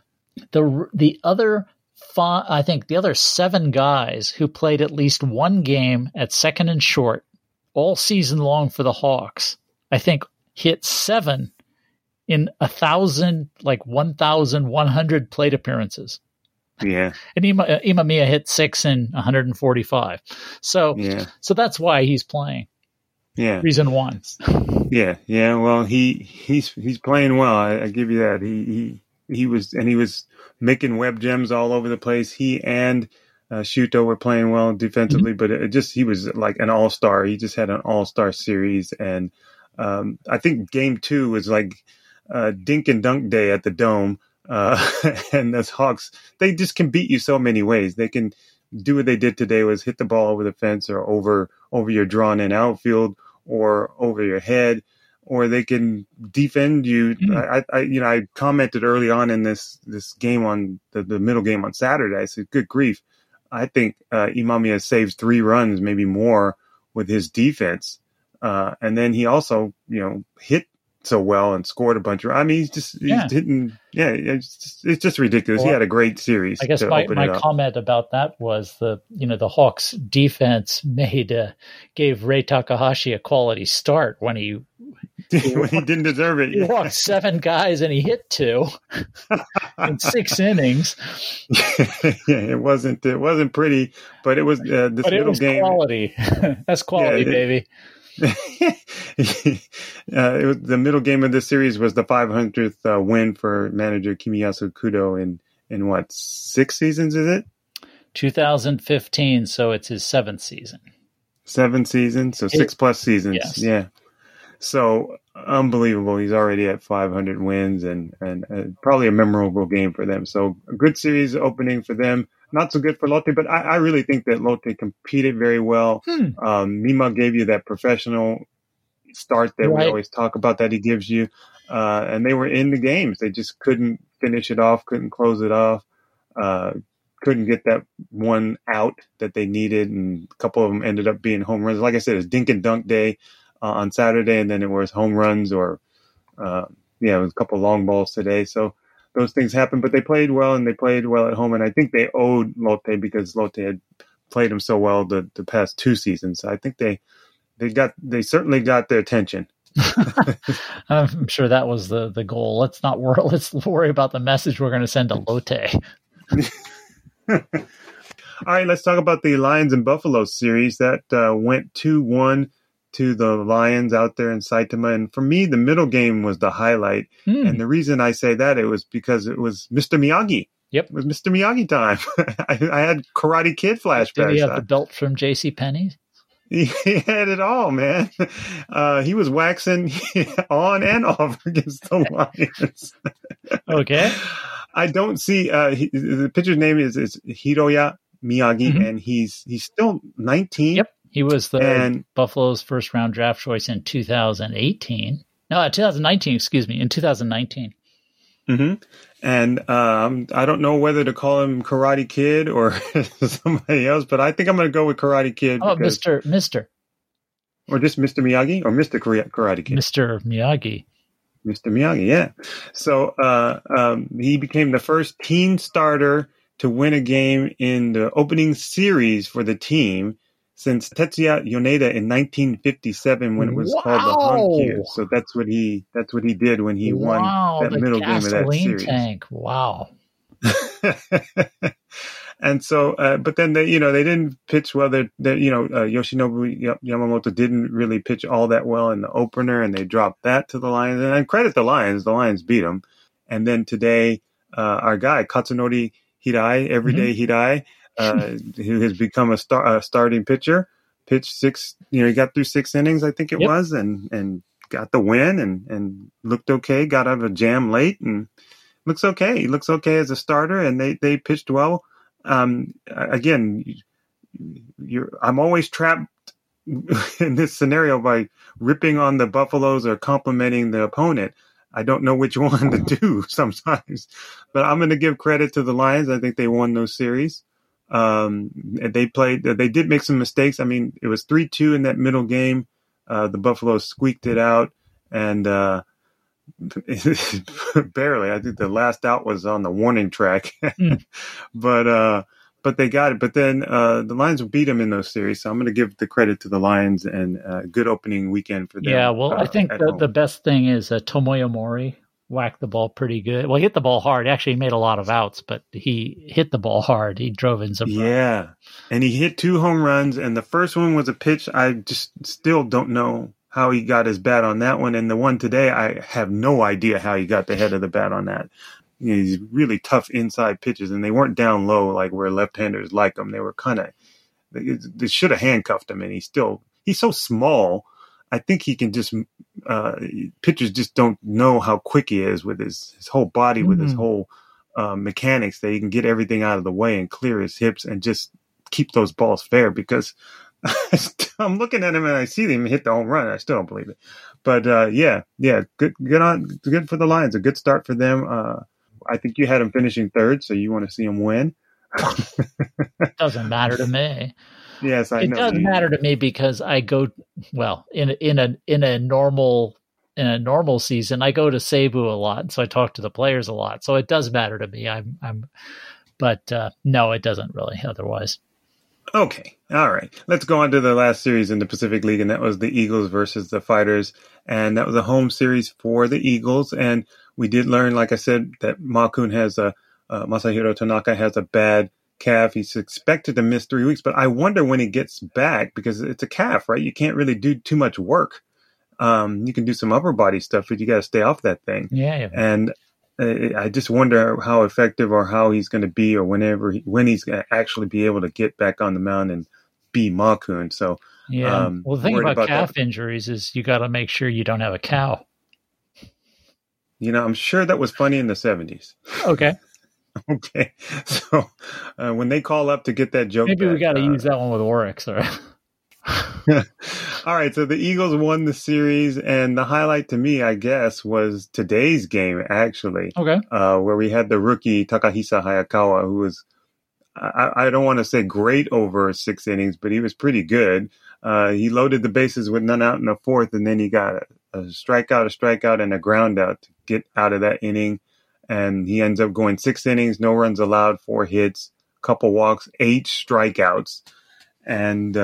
the other... I think the other 7 guys who played at least 1 game at second and short all season long for the Hawks, I think hit 7 in 1,100 plate appearances. Yeah. And Imamiya hit 6 in 145. So that's why he's playing. Yeah. Reason 1. Yeah. Well, he's playing well. I give you that. He was making web gems all over the place. He and Shuto were playing well defensively, mm-hmm. but he was like an all-star. He just had an all-star series. And I think game 2 was like dink and dunk day at the Dome. And the Hawks, they just can beat you so many ways. They can do what they did today, was hit the ball over the fence or over your drawn-in outfield or over your head, or they can defend you. I commented early on in this game on the middle game on Saturday. I said, good grief. I think Imamiya saves 3 runs, maybe more, with his defense. And then he also, hit so well and scored a bunch of. I mean, he's hitting. Yeah, it's just ridiculous. Well, he had a great series. I guess my comment about that was the Hawks defense gave Ray Takahashi a quality start when he didn't deserve it. He walked 7 guys and he hit 2 in 6 innings. It wasn't pretty, but it was this but middle it was game. Quality. That's quality, baby. It was the middle game of this series was the 500th win for manager Kimiyasu Kudo in what, 6 seasons is it? 2015, so it's his 7th season. 7 seasons, so 6+ seasons. Yes. Yeah. So unbelievable. He's already at 500 wins and probably a memorable game for them. So a good series opening for them. Not so good for Lotte, but I really think that Lotte competed very well. Mima gave you that professional start that we always talk about that he gives you. And they were in the games. They just couldn't finish it off, couldn't close it off, couldn't get that one out that they needed. And a couple of them ended up being home runs. Like I said, it's dink and dunk day. on Saturday, and then it was home runs or it was a couple long balls today. So those things happened, but they played well, and they played well at home. And I think they owed Lotte because Lotte had played them so well the past 2 seasons. So I think they certainly got their attention. I'm sure that was the goal. Let's worry about the message we're going to send to Lotte. All right, let's talk about the Lions and Buffalo series that went 2-1 to the Lions out there in Saitama. And for me, the middle game was the highlight. And the reason I say that, it was because it was Mr. Miyagi. Yep. It was Mr. Miyagi time. I had Karate Kid flashbacks. Did he have the belt from JCPenney? He had it all, man. He was waxing on and off against the Lions. Okay. I don't see the pitcher's name is Hiroya Miyagi, and he's still 19. Yep, he was Buffalo's first round draft choice in 2018. No, 2019. Excuse me, in 2019. Mm-hmm. And I don't know whether to call him Karate Kid or somebody else, but I think I'm going to go with Karate Kid. Oh, Mr. Or just Mr. Miyagi or Mr. Karate Kid? Mr. Miyagi. Mr. Miyagi, yeah. So he became the first teen starter to win a game in the opening series for the team since Tetsuya Yoneda in 1957 when it was called the Hankyu. So that's what he did when he won that middle game of that series. Tank. Wow. And so, but then they didn't pitch well. Yoshinobu Yamamoto didn't really pitch all that well in the opener, and they dropped that to the Lions. And I credit the Lions. The Lions beat them. And then today, our guy Katsunori Hirai, everyday Hirai, who has become a starting pitcher, pitched 6. He got through 6 innings, I think it was, and got the win and looked okay. Got out of a jam late and looks okay. He looks okay as a starter, and they pitched well. Again, I'm always trapped in this scenario by ripping on the Buffaloes or complimenting the opponent. I don't know which one to do sometimes, but I'm going to give credit to the Lions. I think they won those series. They did make some mistakes. I mean, it was 3-2 in that middle game. The Buffaloes squeaked it out, and barely. I think the last out was on the warning track, but they got it. But then the Lions beat them in those series, so I'm going to give the credit to the Lions and good opening weekend for them. Yeah, well, I think the best thing is Tomoya Mori whacked the ball pretty good. Well, he hit the ball hard. Actually, he made a lot of outs, but he hit the ball hard. He drove in some runs. And he hit 2 home runs, and the first one was a pitch. I just still don't know how he got his bat on that one. And the one today, I have no idea how he got the head of the bat on that. These really tough inside pitches, and they weren't down low like where left-handers like them. They were kind of, they should have handcuffed him, and he's so small. I think he can just, pitchers just don't know how quick he is with his whole body, with his whole mechanics, that he can get everything out of the way and clear his hips and just keep those balls fair, because I'm looking at him and I see him hit the home run. I still don't believe it. But good for the Lions. A good start for them. I think you had them finishing 3rd, so you want to see them win. Doesn't matter to me. Yes, I know. It does matter to me because I go in a normal season. I go to Seibu a lot, so I talk to the players a lot. So it does matter to me. But no, it doesn't really. Otherwise. Okay. All right. Let's go on to the last series in the Pacific League, and that was the Eagles versus the Fighters. And that was a home series for the Eagles. And we did learn, like I said, that Masahiro Tanaka has a bad calf. He's expected to miss 3 weeks, but I wonder when he gets back, because it's a calf, right? You can't really do too much work. You can do some upper body stuff, but you got to stay off that thing. Yeah. And I just wonder how effective or how he's going to be, or when he's going to actually be able to get back on the mound and be Makun. So, yeah. Well, the thing about calf injuries is you got to make sure you don't have a cow. I'm sure that was funny in the 70s. Okay. Okay. So when they call up to get that joke, maybe we got to use that one with Oryx. All right. All right. So the Eagles won the series, and the highlight to me, I guess, was today's game, actually. Okay. Where we had the rookie Takahisa Hayakawa, who was, I don't want to say great over 6 innings, but he was pretty good. He loaded the bases with none out in the fourth, and then he got a strikeout, and a ground out to get out of that inning. And he ends up going 6 innings, no runs allowed, 4 hits, couple walks, 8 strikeouts. And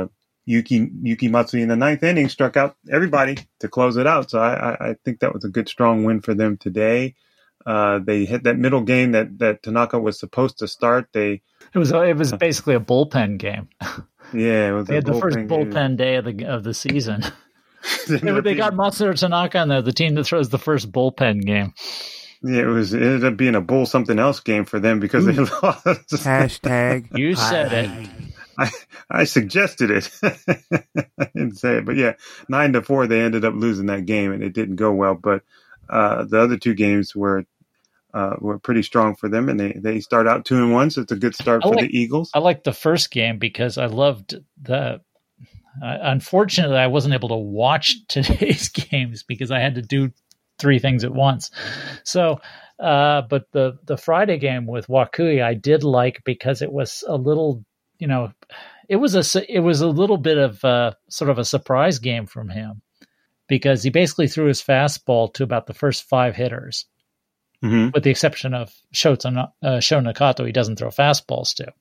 Yuki Matsui in the 9th inning struck out everybody to close it out. So I think that was a good, strong win for them today. They hit that middle game that Tanaka was supposed to start. It was basically a bullpen game. Yeah, it was. They had the first bullpen day of the season. They got Matsuhiro Tanaka in there, the team that throws the first bullpen game. Yeah, it ended up being a bull something else game for them because they lost. Hashtag. You said it. I suggested it. I didn't say it, but yeah, 9-4. They ended up losing that game, and it didn't go well. But the other 2 games were pretty strong for them, and they start out 2-1, so it's a good start for the Eagles. I liked the first game because I loved unfortunately, I wasn't able to watch today's games because I had to do 3 things at once. So, but the Friday game with Wakui, I did like because it was a little, it was a little bit of sort of a surprise game from him because he basically threw his fastball to about the first 5 hitters. Mm-hmm. With the exception of Sho Nakato, he doesn't throw fastballs to.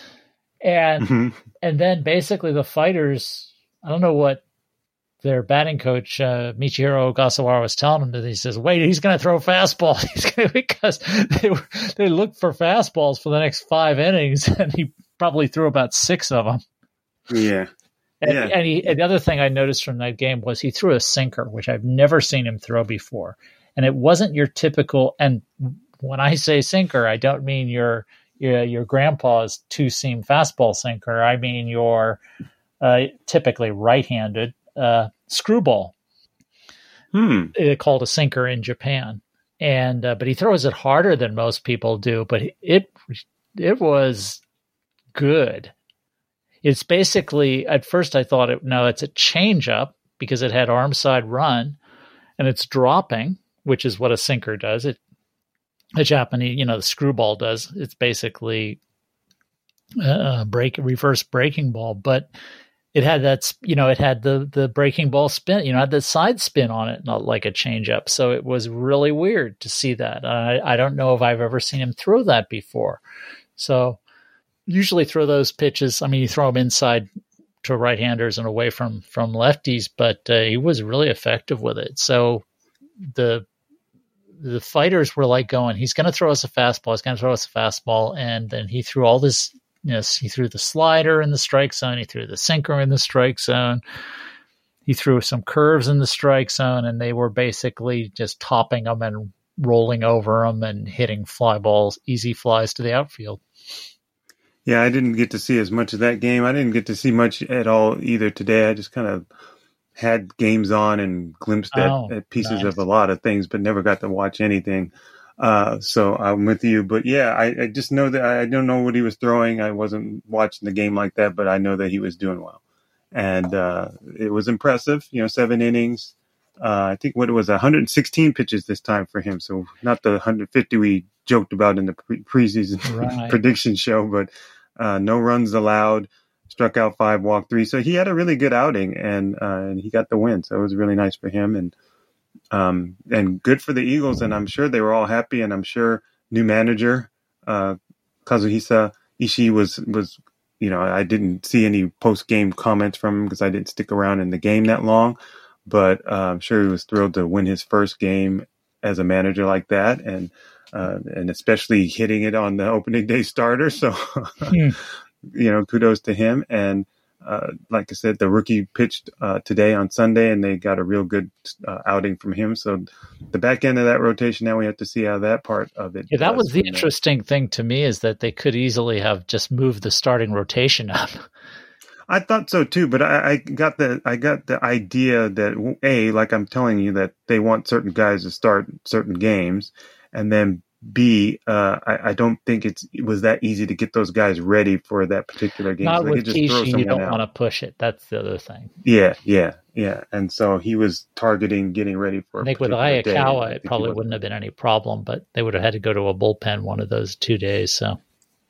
And then basically the fighters, I don't know what their batting coach, Michihiro Ogasawara, was telling him, that he says, wait, he's going to throw fastballs. Because they looked for fastballs for the next 5 innings, and he probably threw about 6 of them. Yeah. And the other thing I noticed from that game was he threw a sinker, which I've never seen him throw before. And it wasn't your typical, and when I say sinker, I don't mean your grandpa's 2-seam fastball sinker. I mean your typically right-handed screwball. Called a sinker in Japan. And but he throws it harder than most people do, but it was good. It's basically, at first I thought it's a changeup because it had arm side run and it's dropping, which is what a sinker does. A Japanese, the screwball does. It's basically reverse breaking ball, but it had that, it had the breaking ball spin, had the side spin on it, not like a changeup. So it was really weird to see that. I don't know if I've ever seen him throw that before. So usually throw those pitches. I mean, you throw them inside to right-handers and away from lefties, but he was really effective with it. So the fighters were like going, he's going to throw us a fastball. And then he threw all this, he threw the slider in the strike zone. He threw the sinker in the strike zone. He threw some curves in the strike zone, and they were basically just topping them and rolling over them and hitting fly balls, easy flies to the outfield. Yeah, I didn't get to see as much of that game. I didn't get to see much at all either today. I just kind of had games on and glimpsed at pieces of a lot of things, but never got to watch anything. So I'm with you. But yeah, I just know that I don't know what he was throwing. I wasn't watching the game like that, but I know that he was doing well. And it was impressive, 7 innings. I think what it was, 116 pitches this time for him. So not the 150 we joked about in the preseason prediction show, but no runs allowed. Struck out 5, walked 3. So he had a really good outing, and he got the win. So it was really nice for him, and good for the Eagles. And I'm sure they were all happy. And I'm sure new manager Kazuhisa Ishii was I didn't see any post game comments from him because I didn't stick around in the game that long. But I'm sure he was thrilled to win his first game as a manager like that, and especially hitting it on the opening day starter. So. Kudos to him. And like I said, the rookie pitched today on Sunday, and they got a real good outing from him. So the back end of that rotation, now we have to see how that part of it. Yeah, that was the interesting thing to me, is that they could easily have just moved the starting rotation up. I thought so too, but I got the idea that like I'm telling you, that they want certain guys to start certain games, and then B, I don't think it was that easy to get those guys ready for that particular game. Not so with Kishi, you don't want to push it. That's the other thing. Yeah. And so he was targeting getting ready for. I think with Hayakawa, it probably wouldn't have been any problem, but they would have had to go to a bullpen one of those 2 days. So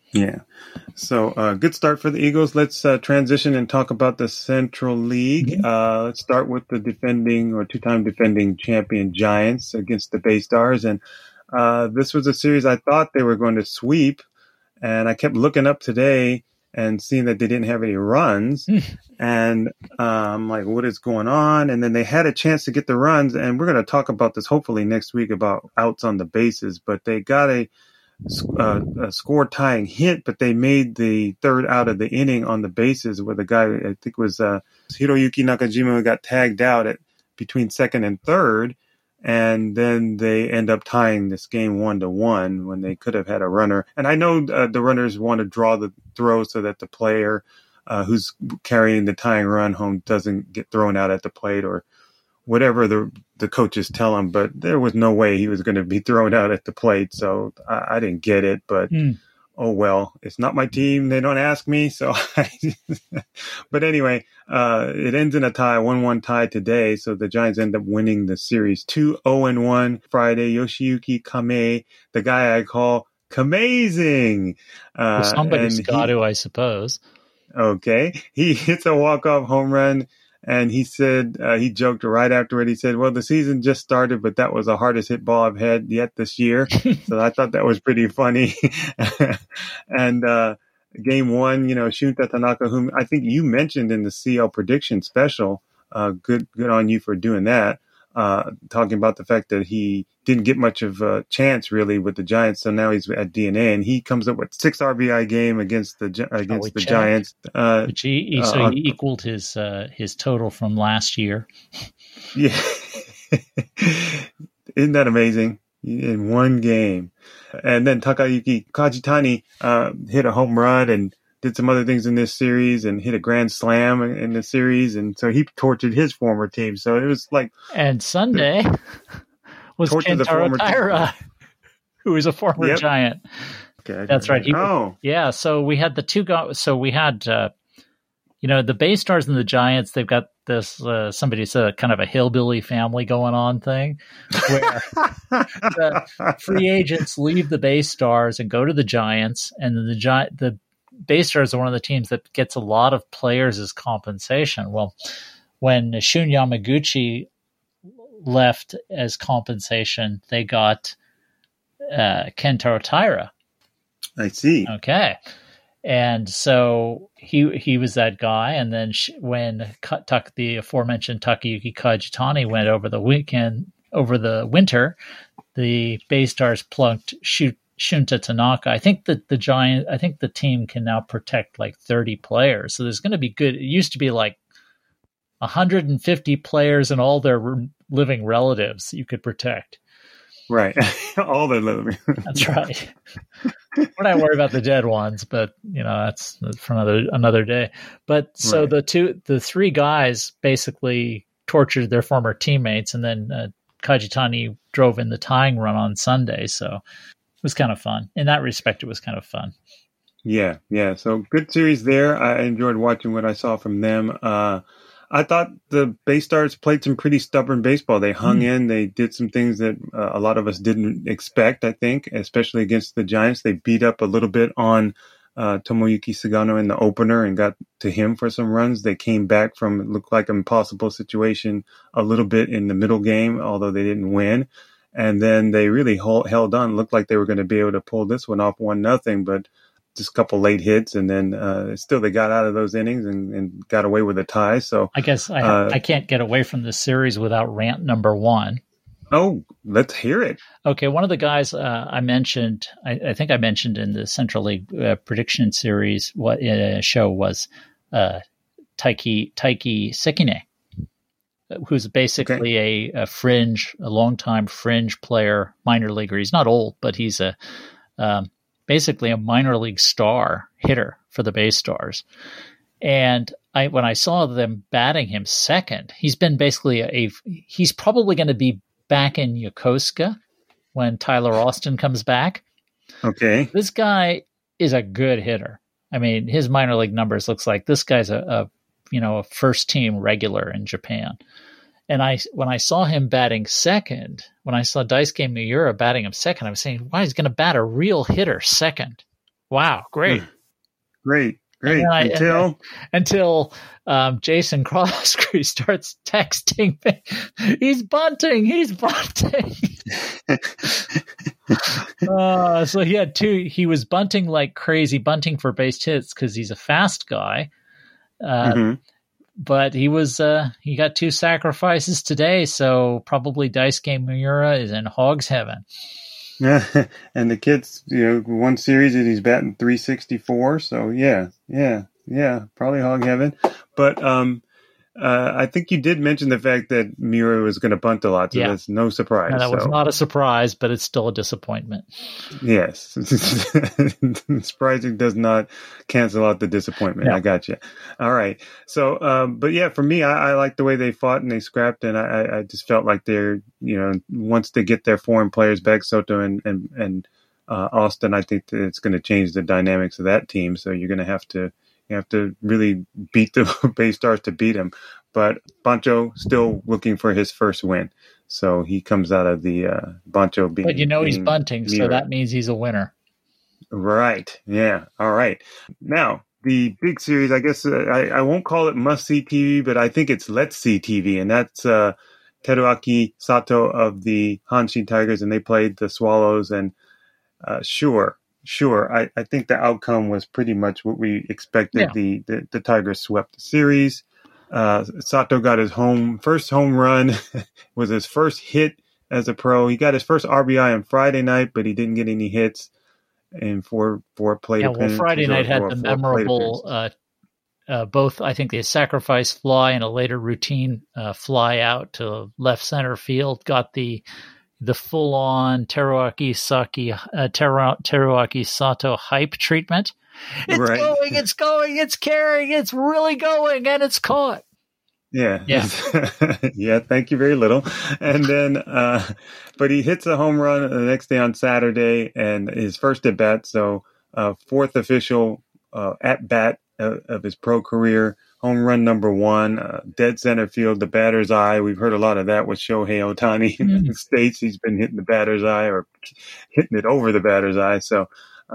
Yeah. So good start for the Eagles. Let's transition and talk about the Central League. Let's start with the defending or two-time defending champion Giants against the Bay Stars. And this was a series I thought they were going to sweep. And I kept looking up today and seeing that they didn't have any runs. And I'm like, what is going on? And then they had a chance to get the runs. And we're going to talk about this hopefully next week about outs on the bases. But they got a score tying hit, but they made the third out of the inning on the bases where the guy, I think was Hiroyuki Nakajima, got tagged out at between second and third. And then they end up tying this game 1-1 when they could have had a runner. And I know the runners want to draw the throw so that the player who's carrying the tying run home doesn't get thrown out at the plate or whatever the coaches tell him. But there was no way he was going to be thrown out at the plate. So I didn't get it. But oh well, it's not my team. They don't ask me. So, but anyway, it ends in a tie, 1-1 tie today. So the Giants end up winning the series 2-0-1 Friday. Yoshiyuki Kame, the guy I call Kamazing. Well, somebody's got to, I suppose. Okay. He hits a walk-off home run. And he said, he joked right afterward. He said, well, the season just started, but that was the hardest hit ball I've had yet this year. So I thought that was pretty funny. And game one, Shunta Tanaka, whom I think you mentioned in the CL prediction special, good on you for doing that. Talking about the fact that he didn't get much of a chance really with the Giants, so now he's at DNA, and he comes up with 6 RBI game against the Giants. Which he equaled his total from last year. Yeah, isn't that amazing? In one game, and then Takayuki Kajitani hit a home run and did some other things in this series and hit a grand slam in the series. And so he tortured his former team. So it was like. And Sunday was Kentaro Taira, who is a former Giant. Okay, that's right. Yeah. So we had the two guys. So we had, the Bay Stars and the Giants, they've got this, somebody said kind of a hillbilly family going on thing where the free agents leave the Bay Stars and go to the Giants, and then the Bay Stars are one of the teams that gets a lot of players as compensation. Well, when Shun Yamaguchi left as compensation, they got Kentaro Taira. I see. Okay. And so he was that guy. And then when the aforementioned Takayuki Kajitani went over the winter, the Bay Stars plunked Shunta Tanaka. I think that the team can now protect like 30 players. So there's going to be good. It used to be like 150 players and all their living relatives you could protect. Right. All their living. That's right. We're not worried about the dead ones, but that's for another day. But so right. the three guys basically tortured their former teammates, and then Kajitani drove in the tying run on Sunday. So it was kind of fun. In that respect, it was kind of fun. Yeah. So good series there. I enjoyed watching what I saw from them. I thought the Bay Stars played some pretty stubborn baseball. They hung in. They did some things that a lot of us didn't expect, I think, especially against the Giants. They beat up a little bit on Tomoyuki Sagano in the opener and got to him for some runs. They came back from it looked like an impossible situation a little bit in the middle game, although they didn't win. And then they really held on. Looked like they were going to be able to pull this one off 1-0, but just a couple late hits, and then still they got out of those innings and got away with a tie. So I guess I can't get away from this series without rant number one. Oh, let's hear it. Okay, one of the guys I mentioned, I think I mentioned in the Central League prediction series, what show was Taiki Sekine, who's basically a longtime fringe player, minor leaguer. He's not old, but he's basically a minor league star hitter for the Bay Stars. And when I saw them batting him second, he's been basically he's probably going to be back in Yokosuka when Tyler Austin comes back. Okay. This guy is a good hitter. I mean, his minor league numbers looks like this guy's a first team regular in Japan. And when I saw him batting second, when I saw Daisuke Miura batting him second, I was saying, wow, he's going to bat a real hitter second. Wow, great. Great. Until Jason Crosby starts texting me, he's bunting. So he had two. He was bunting like crazy, bunting for base hits because he's a fast guy. But he got 2 sacrifices today, so probably Daisuke Miura is in hog's heaven. Yeah, and the kid's, one series and he's batting .364. So yeah, probably hog heaven. But I think you did mention the fact that Miura was going to bunt a lot, so that's no surprise. No, that was not a surprise, but it's still a disappointment. Yes. Surprising does not cancel out the disappointment. No. I got you. All right. So, but yeah, for me, I like the way they fought and they scrapped, and I just felt like they're, once they get their foreign players back, Soto and Austin, I think that it's going to change the dynamics of that team. So you're going to have to really beat the Bay Stars to beat him. But Bancho still looking for his first win. So he comes out of the Bancho being. But he's bunting, so that means he's a winner. Right. Yeah. All right. Now, the big series, I guess I won't call it must-see TV, but I think it's let's-see TV. And that's Teruaki Sato of the Hanshin Tigers, and they played the Swallows. And Sure. I think the outcome was pretty much what we expected. Yeah. The Tigers swept the series. Sato got his first home run, was his first hit as a pro. He got his first RBI on Friday night, but he didn't get any hits in four plate appearances. Friday night had the memorable, both, I think, the sacrifice fly and a later routine fly out to left center field, got the full-on Teruaki Sato hype treatment. It's going, it's carrying, it's really going, and it's caught. Yeah. Yeah, thank you very little. And then, but he hits a home run the next day on Saturday, and his first at-bat, so fourth official at-bat of his pro career. Home run number 1, dead center field, the batter's eye. We've heard a lot of that with Shohei Ohtani in the States. He's been hitting the batter's eye or hitting it over the batter's eye. So,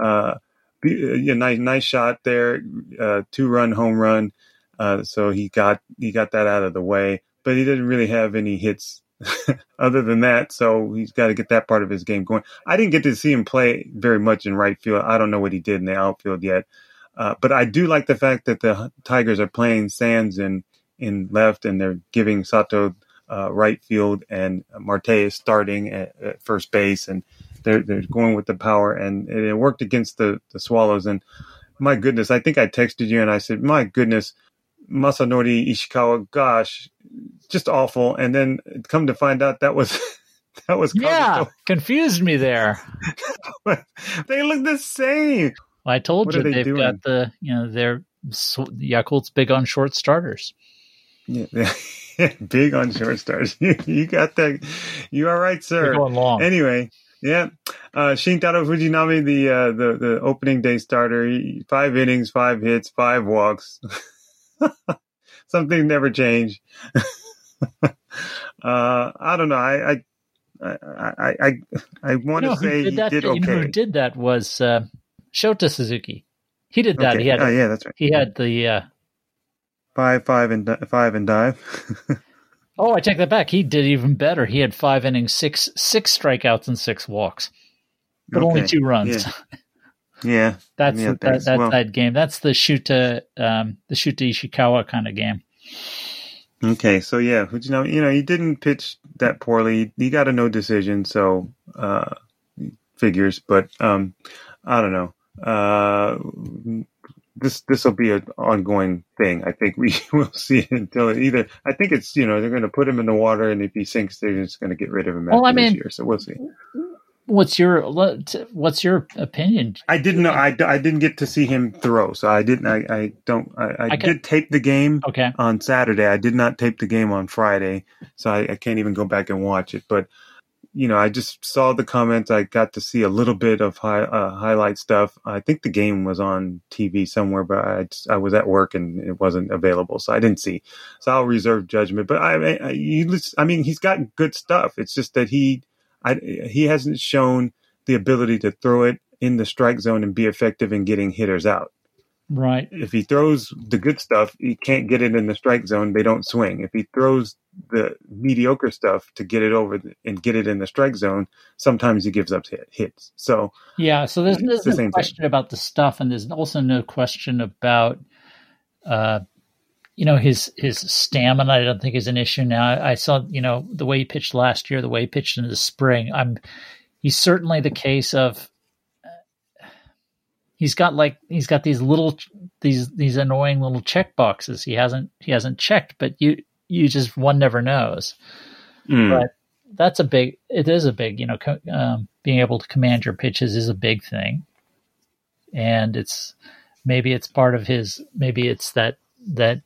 nice shot there. 2-run home run. So he got that out of the way, but he didn't really have any hits other than that. So he's got to get that part of his game going. I didn't get to see him play very much in right field. I don't know what he did in the outfield yet. But I do like the fact that the Tigers are playing Sands in left, and they're giving Sato right field, and Marte is starting at first base, and they're going with the power, and it worked against the Swallows. And my goodness, I think I texted you and I said, my goodness, Masanori Ishikawa, gosh, just awful. And then come to find out that was Kabuto. Confused me there. They look the same. Well, I told you they've got they're Yakult's big on short starters. Yeah. Big on short starters. You got that. You are right, sir. They're going long. Anyway, yeah. Shintaro Fujinami, the opening day starter, 5 innings, 5 hits, 5 walks. Something never changed. I don't know. I want to say he did okay. Who did that was Shota Suzuki. He did that. Okay. He had. Oh yeah, that's right. He had the 5 and dive. Oh, I take that back. He did even better. He had 5 innings, six strikeouts, and 6 walks, but only 2 runs. Yeah, that's that game. That's the Shuta Ishikawa kind of game. Okay, so yeah, he didn't pitch that poorly. He got a no decision, so figures. But I don't know. This will be an ongoing thing. I think we will see it until either. I think it's they're going to put him in the water, and if he sinks, they're just going to get rid of him this year. So we'll see. What's your opinion? I didn't know. I didn't get to see him throw, so I didn't. I did tape the game on Saturday. I did not tape the game on Friday, so I can't even go back and watch it. But I just saw the comments. I got to see a little bit of highlight stuff. I think the game was on TV somewhere, but I was at work and it wasn't available, so I didn't see. So I'll reserve judgment. But he's got good stuff. It's just that he hasn't shown the ability to throw it in the strike zone and be effective in getting hitters out. Right. If he throws the good stuff, he can't get it in the strike zone. They don't swing. If he throws the mediocre stuff to get it over and get it in the strike zone, sometimes he gives up hits. So yeah, so there's no question about the stuff, and there's also no question about, his stamina. I don't think is an issue now. I saw, the way he pitched last year, the way he pitched in the spring. He's certainly the case of. He's got these annoying little check boxes he hasn't checked, but you just, one never knows. But it is a big, being able to command your pitches is a big thing. And maybe it's part of maybe it's that get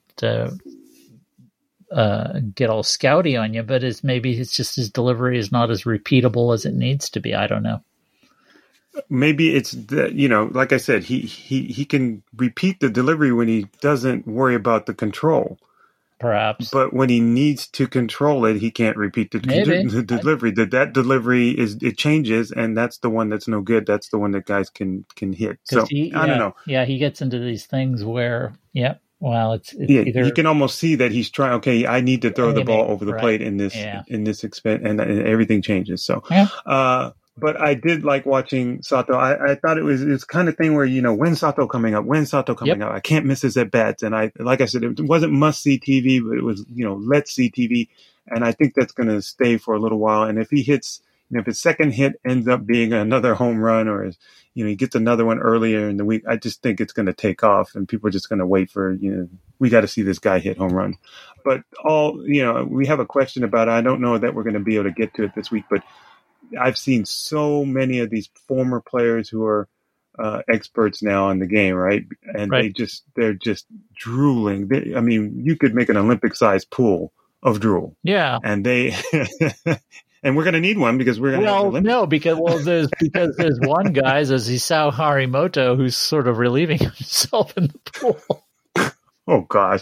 all scouty on you, but maybe it's just his delivery is not as repeatable as it needs to be. I don't know. Maybe it's like I said, he can repeat the delivery when he doesn't worry about the control. Perhaps. But when he needs to control it, he can't repeat the delivery. That delivery it changes, and that's the one that's no good. That's the one that guys can hit. So I don't know. Yeah, he gets into these things where it's either you can almost see that he's trying. Okay, I need to throw the ball over the plate in this expense, and everything changes. So, but I did like watching Sato. I thought it's kind of thing where when's Sato coming up? When's Sato coming up? I can't miss his at bats. And like I said, it wasn't must see TV, but it was let's see TV. And I think that's going to stay for a little while. And if he hits, if his second hit ends up being another home run, or he gets another one earlier in the week, I just think it's going to take off, and people are just going to wait for we got to see this guy hit home run. But we have a question about it. I don't know that we're going to be able to get to it this week, but I've seen so many of these former players who are experts now in the game, right? And they're just drooling. You could make an Olympic-sized pool of drool. Yeah. And and we're going to need one because we're going to have an Olympic. Because there's one guy, there's Isao Harimoto, who's sort of relieving himself in the pool. Oh gosh.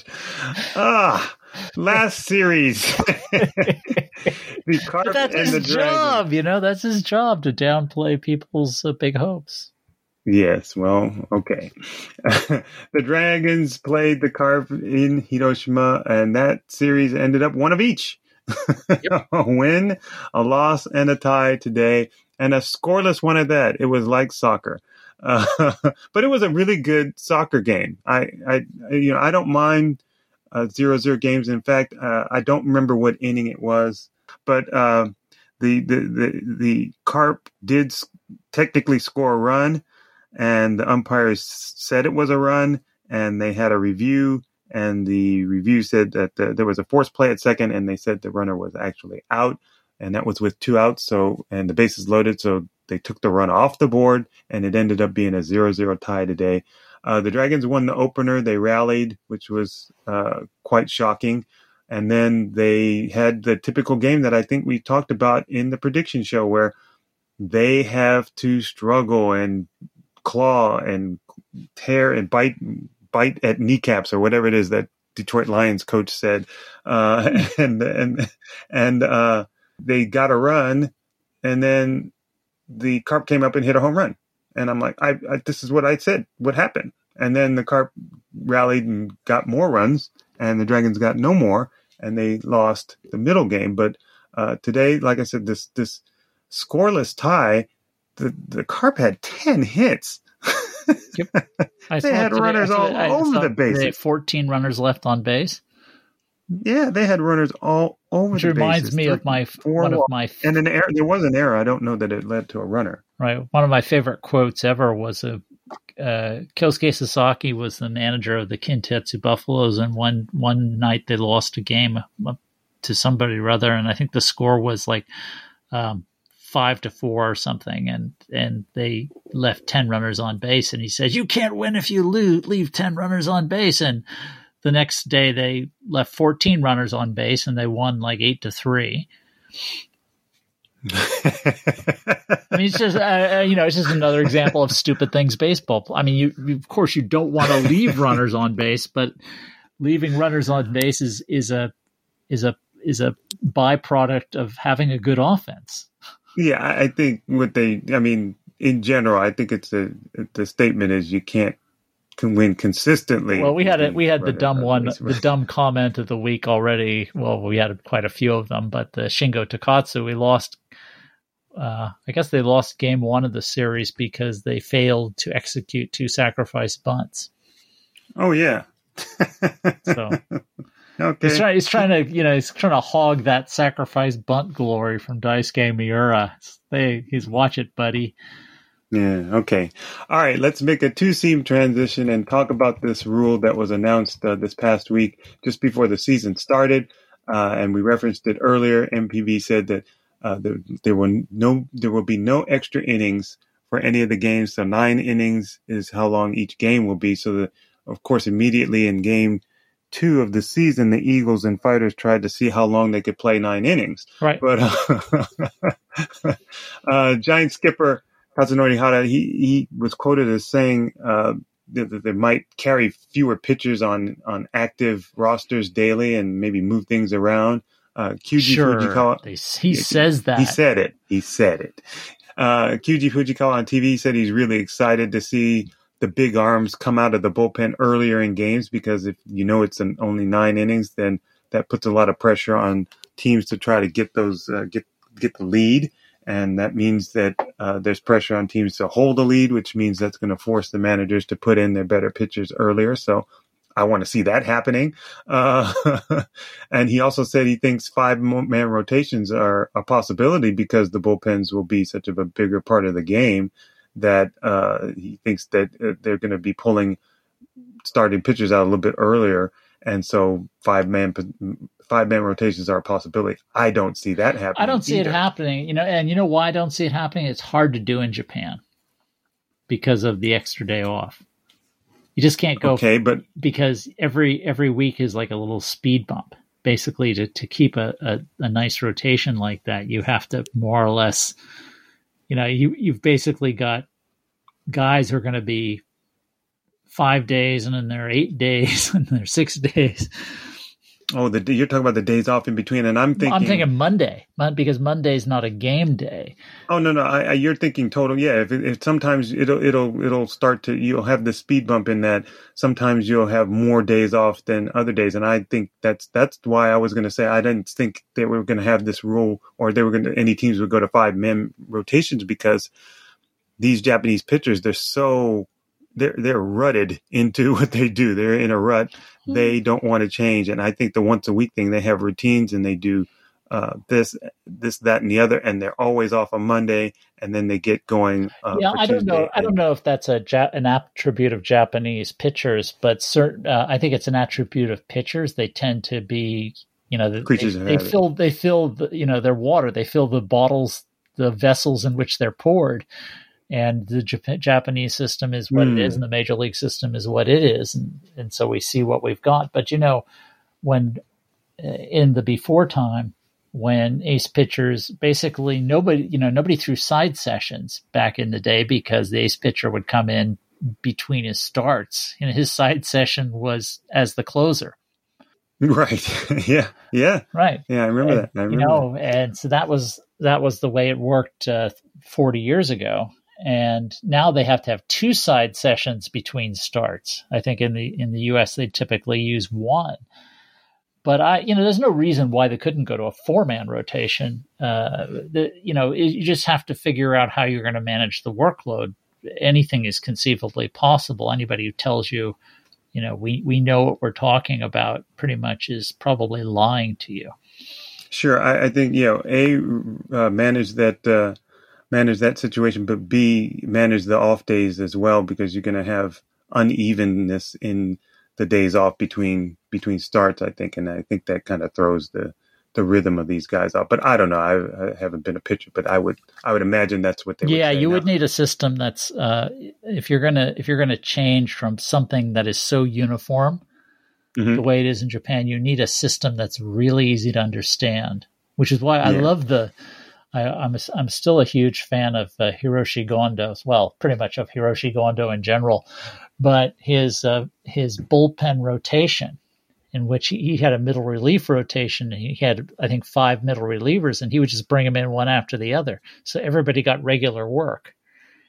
Last series. The Carp that's and the his job, that's his job, to downplay people's big hopes. Yes, well, okay. The Dragons played the Carp in Hiroshima, and that series ended up one of each. Yep. A win, a loss, and a tie today, and a scoreless one at that. It was like soccer. But it was a really good soccer game. I don't mind 0-0 games. In fact, I don't remember what inning it was, but the Carp did technically score a run, and the umpires said it was a run, and they had a review, and the review said that there was a forced play at second, and they said the runner was actually out, and that was with 2 outs. And the bases loaded, so they took the run off the board, and it ended up being a 0-0 tie today. The Dragons won the opener. They rallied, which was quite shocking. And then they had the typical game that I think we talked about in the prediction show, where they have to struggle and claw and tear and bite at kneecaps, or whatever it is that Detroit Lions coach said. And they got a run, and then the Carp came up and hit a home run. And I'm like, this is what I said. What happened? And then the Carp rallied and got more runs, and the Dragons got no more, and they lost the middle game. But today, like I said, this scoreless tie, the Carp had 10 hits. Yep. They had runners all over the base. They had 14 runners left on base. Yeah, they had runners all over the base. Which reminds me of one of my... And an error. There was an error. I don't know that it led to a runner. Right. One of my favorite quotes ever was Kosuke Sasaki was the manager of the Kintetsu Buffaloes, and one night they lost a game to somebody or other, and I think the score was like 5-4 or something, and they left 10 runners on base, and he said, "You can't win if you leave 10 runners on base." And the next day they left 14 runners on base, and they won like 8-3. I mean, it's just it's just another example of stupid things baseball. I mean, you of course you don't want to leave runners on base, but leaving runners on base is a byproduct of having a good offense. Yeah, I think in general, I think the statement is you can't win consistently. Well, we had the dumb comment of the week already. Well, we had quite a few of them, but the Shingo Takatsu, we lost. I guess they lost game 1 of the series because they failed to execute 2 sacrifice bunts. Oh yeah. So okay. He's trying to hog that sacrifice bunt glory from Daisuke Miura. He's watch it, buddy. Yeah. Okay. All right. Let's make a 2-seam transition and talk about this rule that was announced this past week, just before the season started. And we referenced it earlier. MPB said that there will be no extra innings for any of the games. So 9 innings is how long each game will be. So that, of course, immediately in game 2 of the season, the Eagles and Fighters tried to see how long they could play 9 innings. Right. But Giant skipper Kazunori Hara, he was quoted as saying that they might carry fewer pitchers on active rosters daily and maybe move things around. Kyuji Fujikawa, he says that. He said it. Kyuji Fujikawa on TV said he's really excited to see the big arms come out of the bullpen earlier in games, because if it's only 9 innings, then that puts a lot of pressure on teams to try to get those get the lead. And that means that there's pressure on teams to hold the lead, which means that's going to force the managers to put in their better pitchers earlier. So I want to see that happening. And he also said he thinks 5-man rotations are a possibility because the bullpens will be such of a bigger part of the game that he thinks that they're going to be pulling starting pitchers out a little bit earlier. And so 5-man rotations are a possibility. I don't see that happening. I don't see it happening, and you know why I don't see it happening? It's hard to do in Japan because of the extra day off. You just can't go. Okay, but because every week is like a little speed bump. Basically, to keep a nice rotation like that, you have to more or less, you've basically got guys who are going to be 5 days, and then there are 8 days, and there are 6 days. Oh, you're talking about the days off in between, and I'm thinking Monday, because Monday's not a game day. Oh no, you're thinking total. Yeah, if sometimes it'll start to, you'll have the speed bump in that. Sometimes you'll have more days off than other days, and I think that's why I was going to say I didn't think they were going to have this rule, or any teams would go to 5-man rotations, because these Japanese pitchers, they're rutted into what they do. They're in a rut. They don't want to change. And I think the once a week thing, they have routines and they do this, that, and the other, and they're always off on Monday, and then they get going. I don't know. I don't know if that's an attribute of Japanese pitchers, but I think it's an attribute of pitchers. They tend to be, creatures they fill their water. They fill the bottles, the vessels in which they're poured. And the Japanese system is what it is, and the Major League system is what it is, and so we see what we've got. But when in the before time, when ace pitchers, basically nobody threw side sessions back in the day, because the ace pitcher would come in between his starts, and his side session was as the closer. Right. Yeah. Right. Yeah, I remember that. And so that was the way it worked 40 years ago. And now they have to have 2 side sessions between starts. I think in the US they typically use 1. But there's no reason why they couldn't go to a 4-man rotation. You just have to figure out how you're going to manage the workload. Anything is conceivably possible. Anybody who tells you, we know what we're talking about, pretty much is probably lying to you. Sure, I think manage that situation, but B, manage the off days as well, because you're going to have unevenness in the days off between starts, I think, and I think that kind of throws the rhythm of these guys off. But I don't know. I haven't been a pitcher, but I would imagine that's what they would say. Yeah, you would need a system that's if you're gonna change from something that is so uniform the way it is in Japan, you need a system that's really easy to understand, which is why I love I'm still a huge fan of Hiroshi Gondo, well, pretty much of Hiroshi Gondo in general, but his bullpen rotation, in which he had a middle relief rotation, and he had, I think, 5 middle relievers, and he would just bring them in one after the other. So everybody got regular work.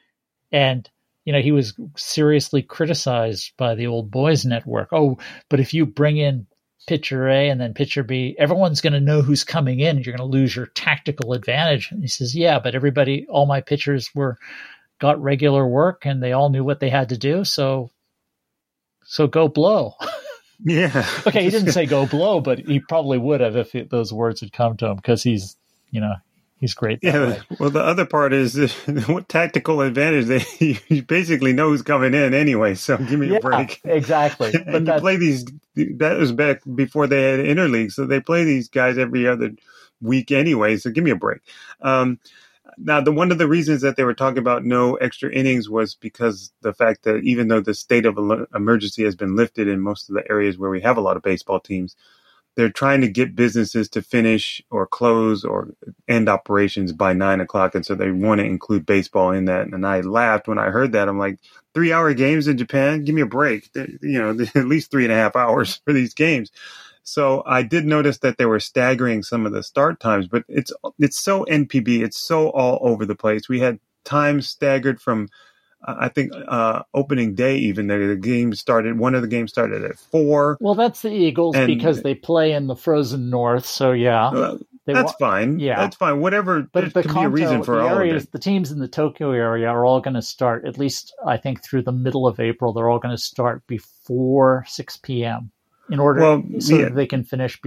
And, he was seriously criticized by the old boys network. Oh, but if you bring in pitcher A and then pitcher B, everyone's going to know who's coming in. You're going to lose your tactical advantage. And he says, yeah, but all my pitchers got regular work and they all knew what they had to do. So go blow. Yeah. Okay. He didn't say go blow, but he probably would have if those words had come to him, because he's great. Yeah. Well, the other part is what tactical advantage you basically know who's coming in anyway. So give me a break. Exactly. And you play these. That was back before they had interleague, so they play these guys every other week anyway. So give me a break. Now, one of the reasons that they were talking about no extra innings was because the fact that even though the state of emergency has been lifted in most of the areas where we have a lot of baseball teams, they're trying to get businesses to finish or close or end operations by 9 o'clock. And so they want to include baseball in that. And I laughed when I heard that. I'm like, 3-hour games in Japan? Give me a break. At least 3.5 hours for these games. So I did notice that they were staggering some of the start times, but it's so NPB. It's so all over the place. We had times staggered from, I think, opening day even. One of the games started at 4. Well, that's the Eagles because they play in the frozen north. So, yeah. That's fine. Yeah. That's fine. Whatever. But there can be a reason for all of it. The teams in the Tokyo area are all going to start, at least I think through the middle of April, they're all going to start before 6 p.m. in order that they can finish.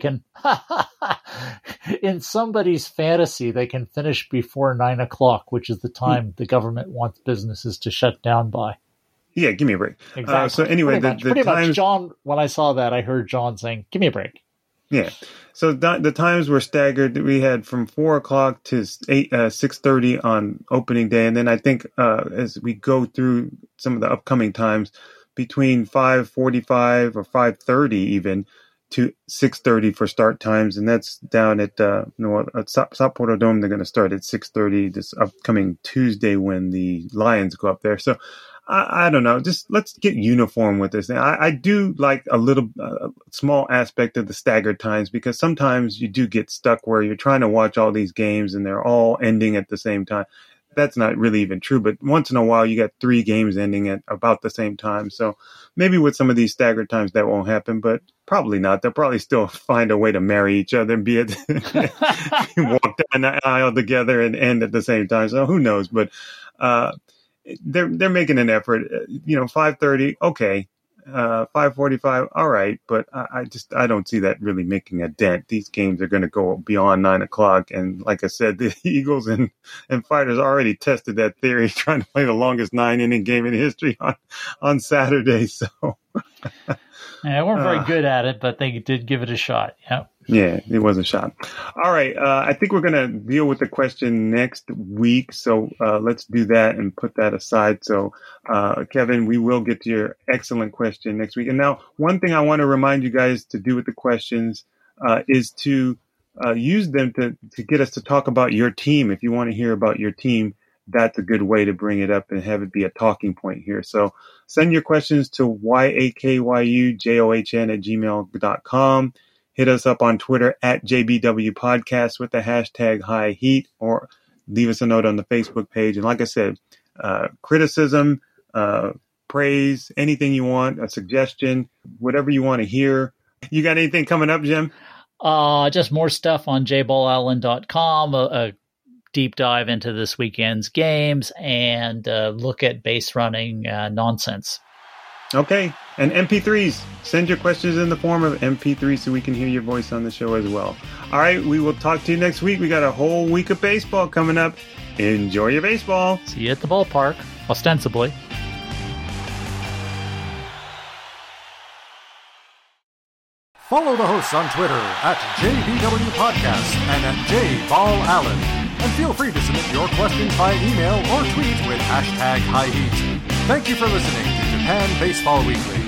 In somebody's fantasy, they can finish before 9 o'clock, which is the time the government wants businesses to shut down by. Yeah, give me a break. Exactly. So anyway, pretty much, John, when I saw that, I heard John saying, give me a break. Yeah. So the times were staggered. We had from 4 o'clock to 6:30 on opening day. And then I think as we go through some of the upcoming times, between 5:45 or 5:30 even to 6:30 for start times. And that's down at Sapporo Dome. They're going to start at 6:30 this upcoming Tuesday when the Lions go up there. So I don't know. Just let's get uniform with this. I do like a little small aspect of the staggered times because sometimes you do get stuck where you're trying to watch all these games and they're all ending at the same time. That's not really even true, but once in a while you got 3 games ending at about the same time. So maybe with some of these staggered times that won't happen, but probably not. They'll probably still find a way to marry each other and be walk down the aisle together and end at the same time. So who knows? But they're making an effort. 5:30, okay. 5:45, all right. But I don't see that really making a dent. These games are going to go beyond 9 o'clock. And like I said, the Eagles and Fighters already tested that theory, trying to play the longest 9-inning game in history on Saturday. So they weren't very good at it, but they did give it a shot. Yeah. Yeah, it was a shot. All right. I think we're going to deal with the question next week. So let's do that and put that aside. So, Kevin, we will get to your excellent question next week. And now, one thing I want to remind you guys to do with the questions is to use them to get us to talk about your team. If you want to hear about your team, that's a good way to bring it up and have it be a talking point here. So send your questions to yakyujohn@gmail.com. Hit us up on Twitter at JBW Podcast with the hashtag High Heat, or leave us a note on the Facebook page. And like I said, criticism, praise, anything you want, a suggestion, whatever you want to hear. You got anything coming up, Jim? Just more stuff on jballallen.com, a deep dive into this weekend's games, and look at base running nonsense. Okay. And MP3s. Send your questions in the form of MP3 so we can hear your voice on the show as well. All right. We will talk to you next week. We got a whole week of baseball coming up. Enjoy your baseball. See you at the ballpark, ostensibly. Follow the hosts on Twitter at JBW Podcast and at JBallAllen. And feel free to submit your questions by email or tweet with hashtag High Heat. Thank you for listening to Japan Baseball Weekly.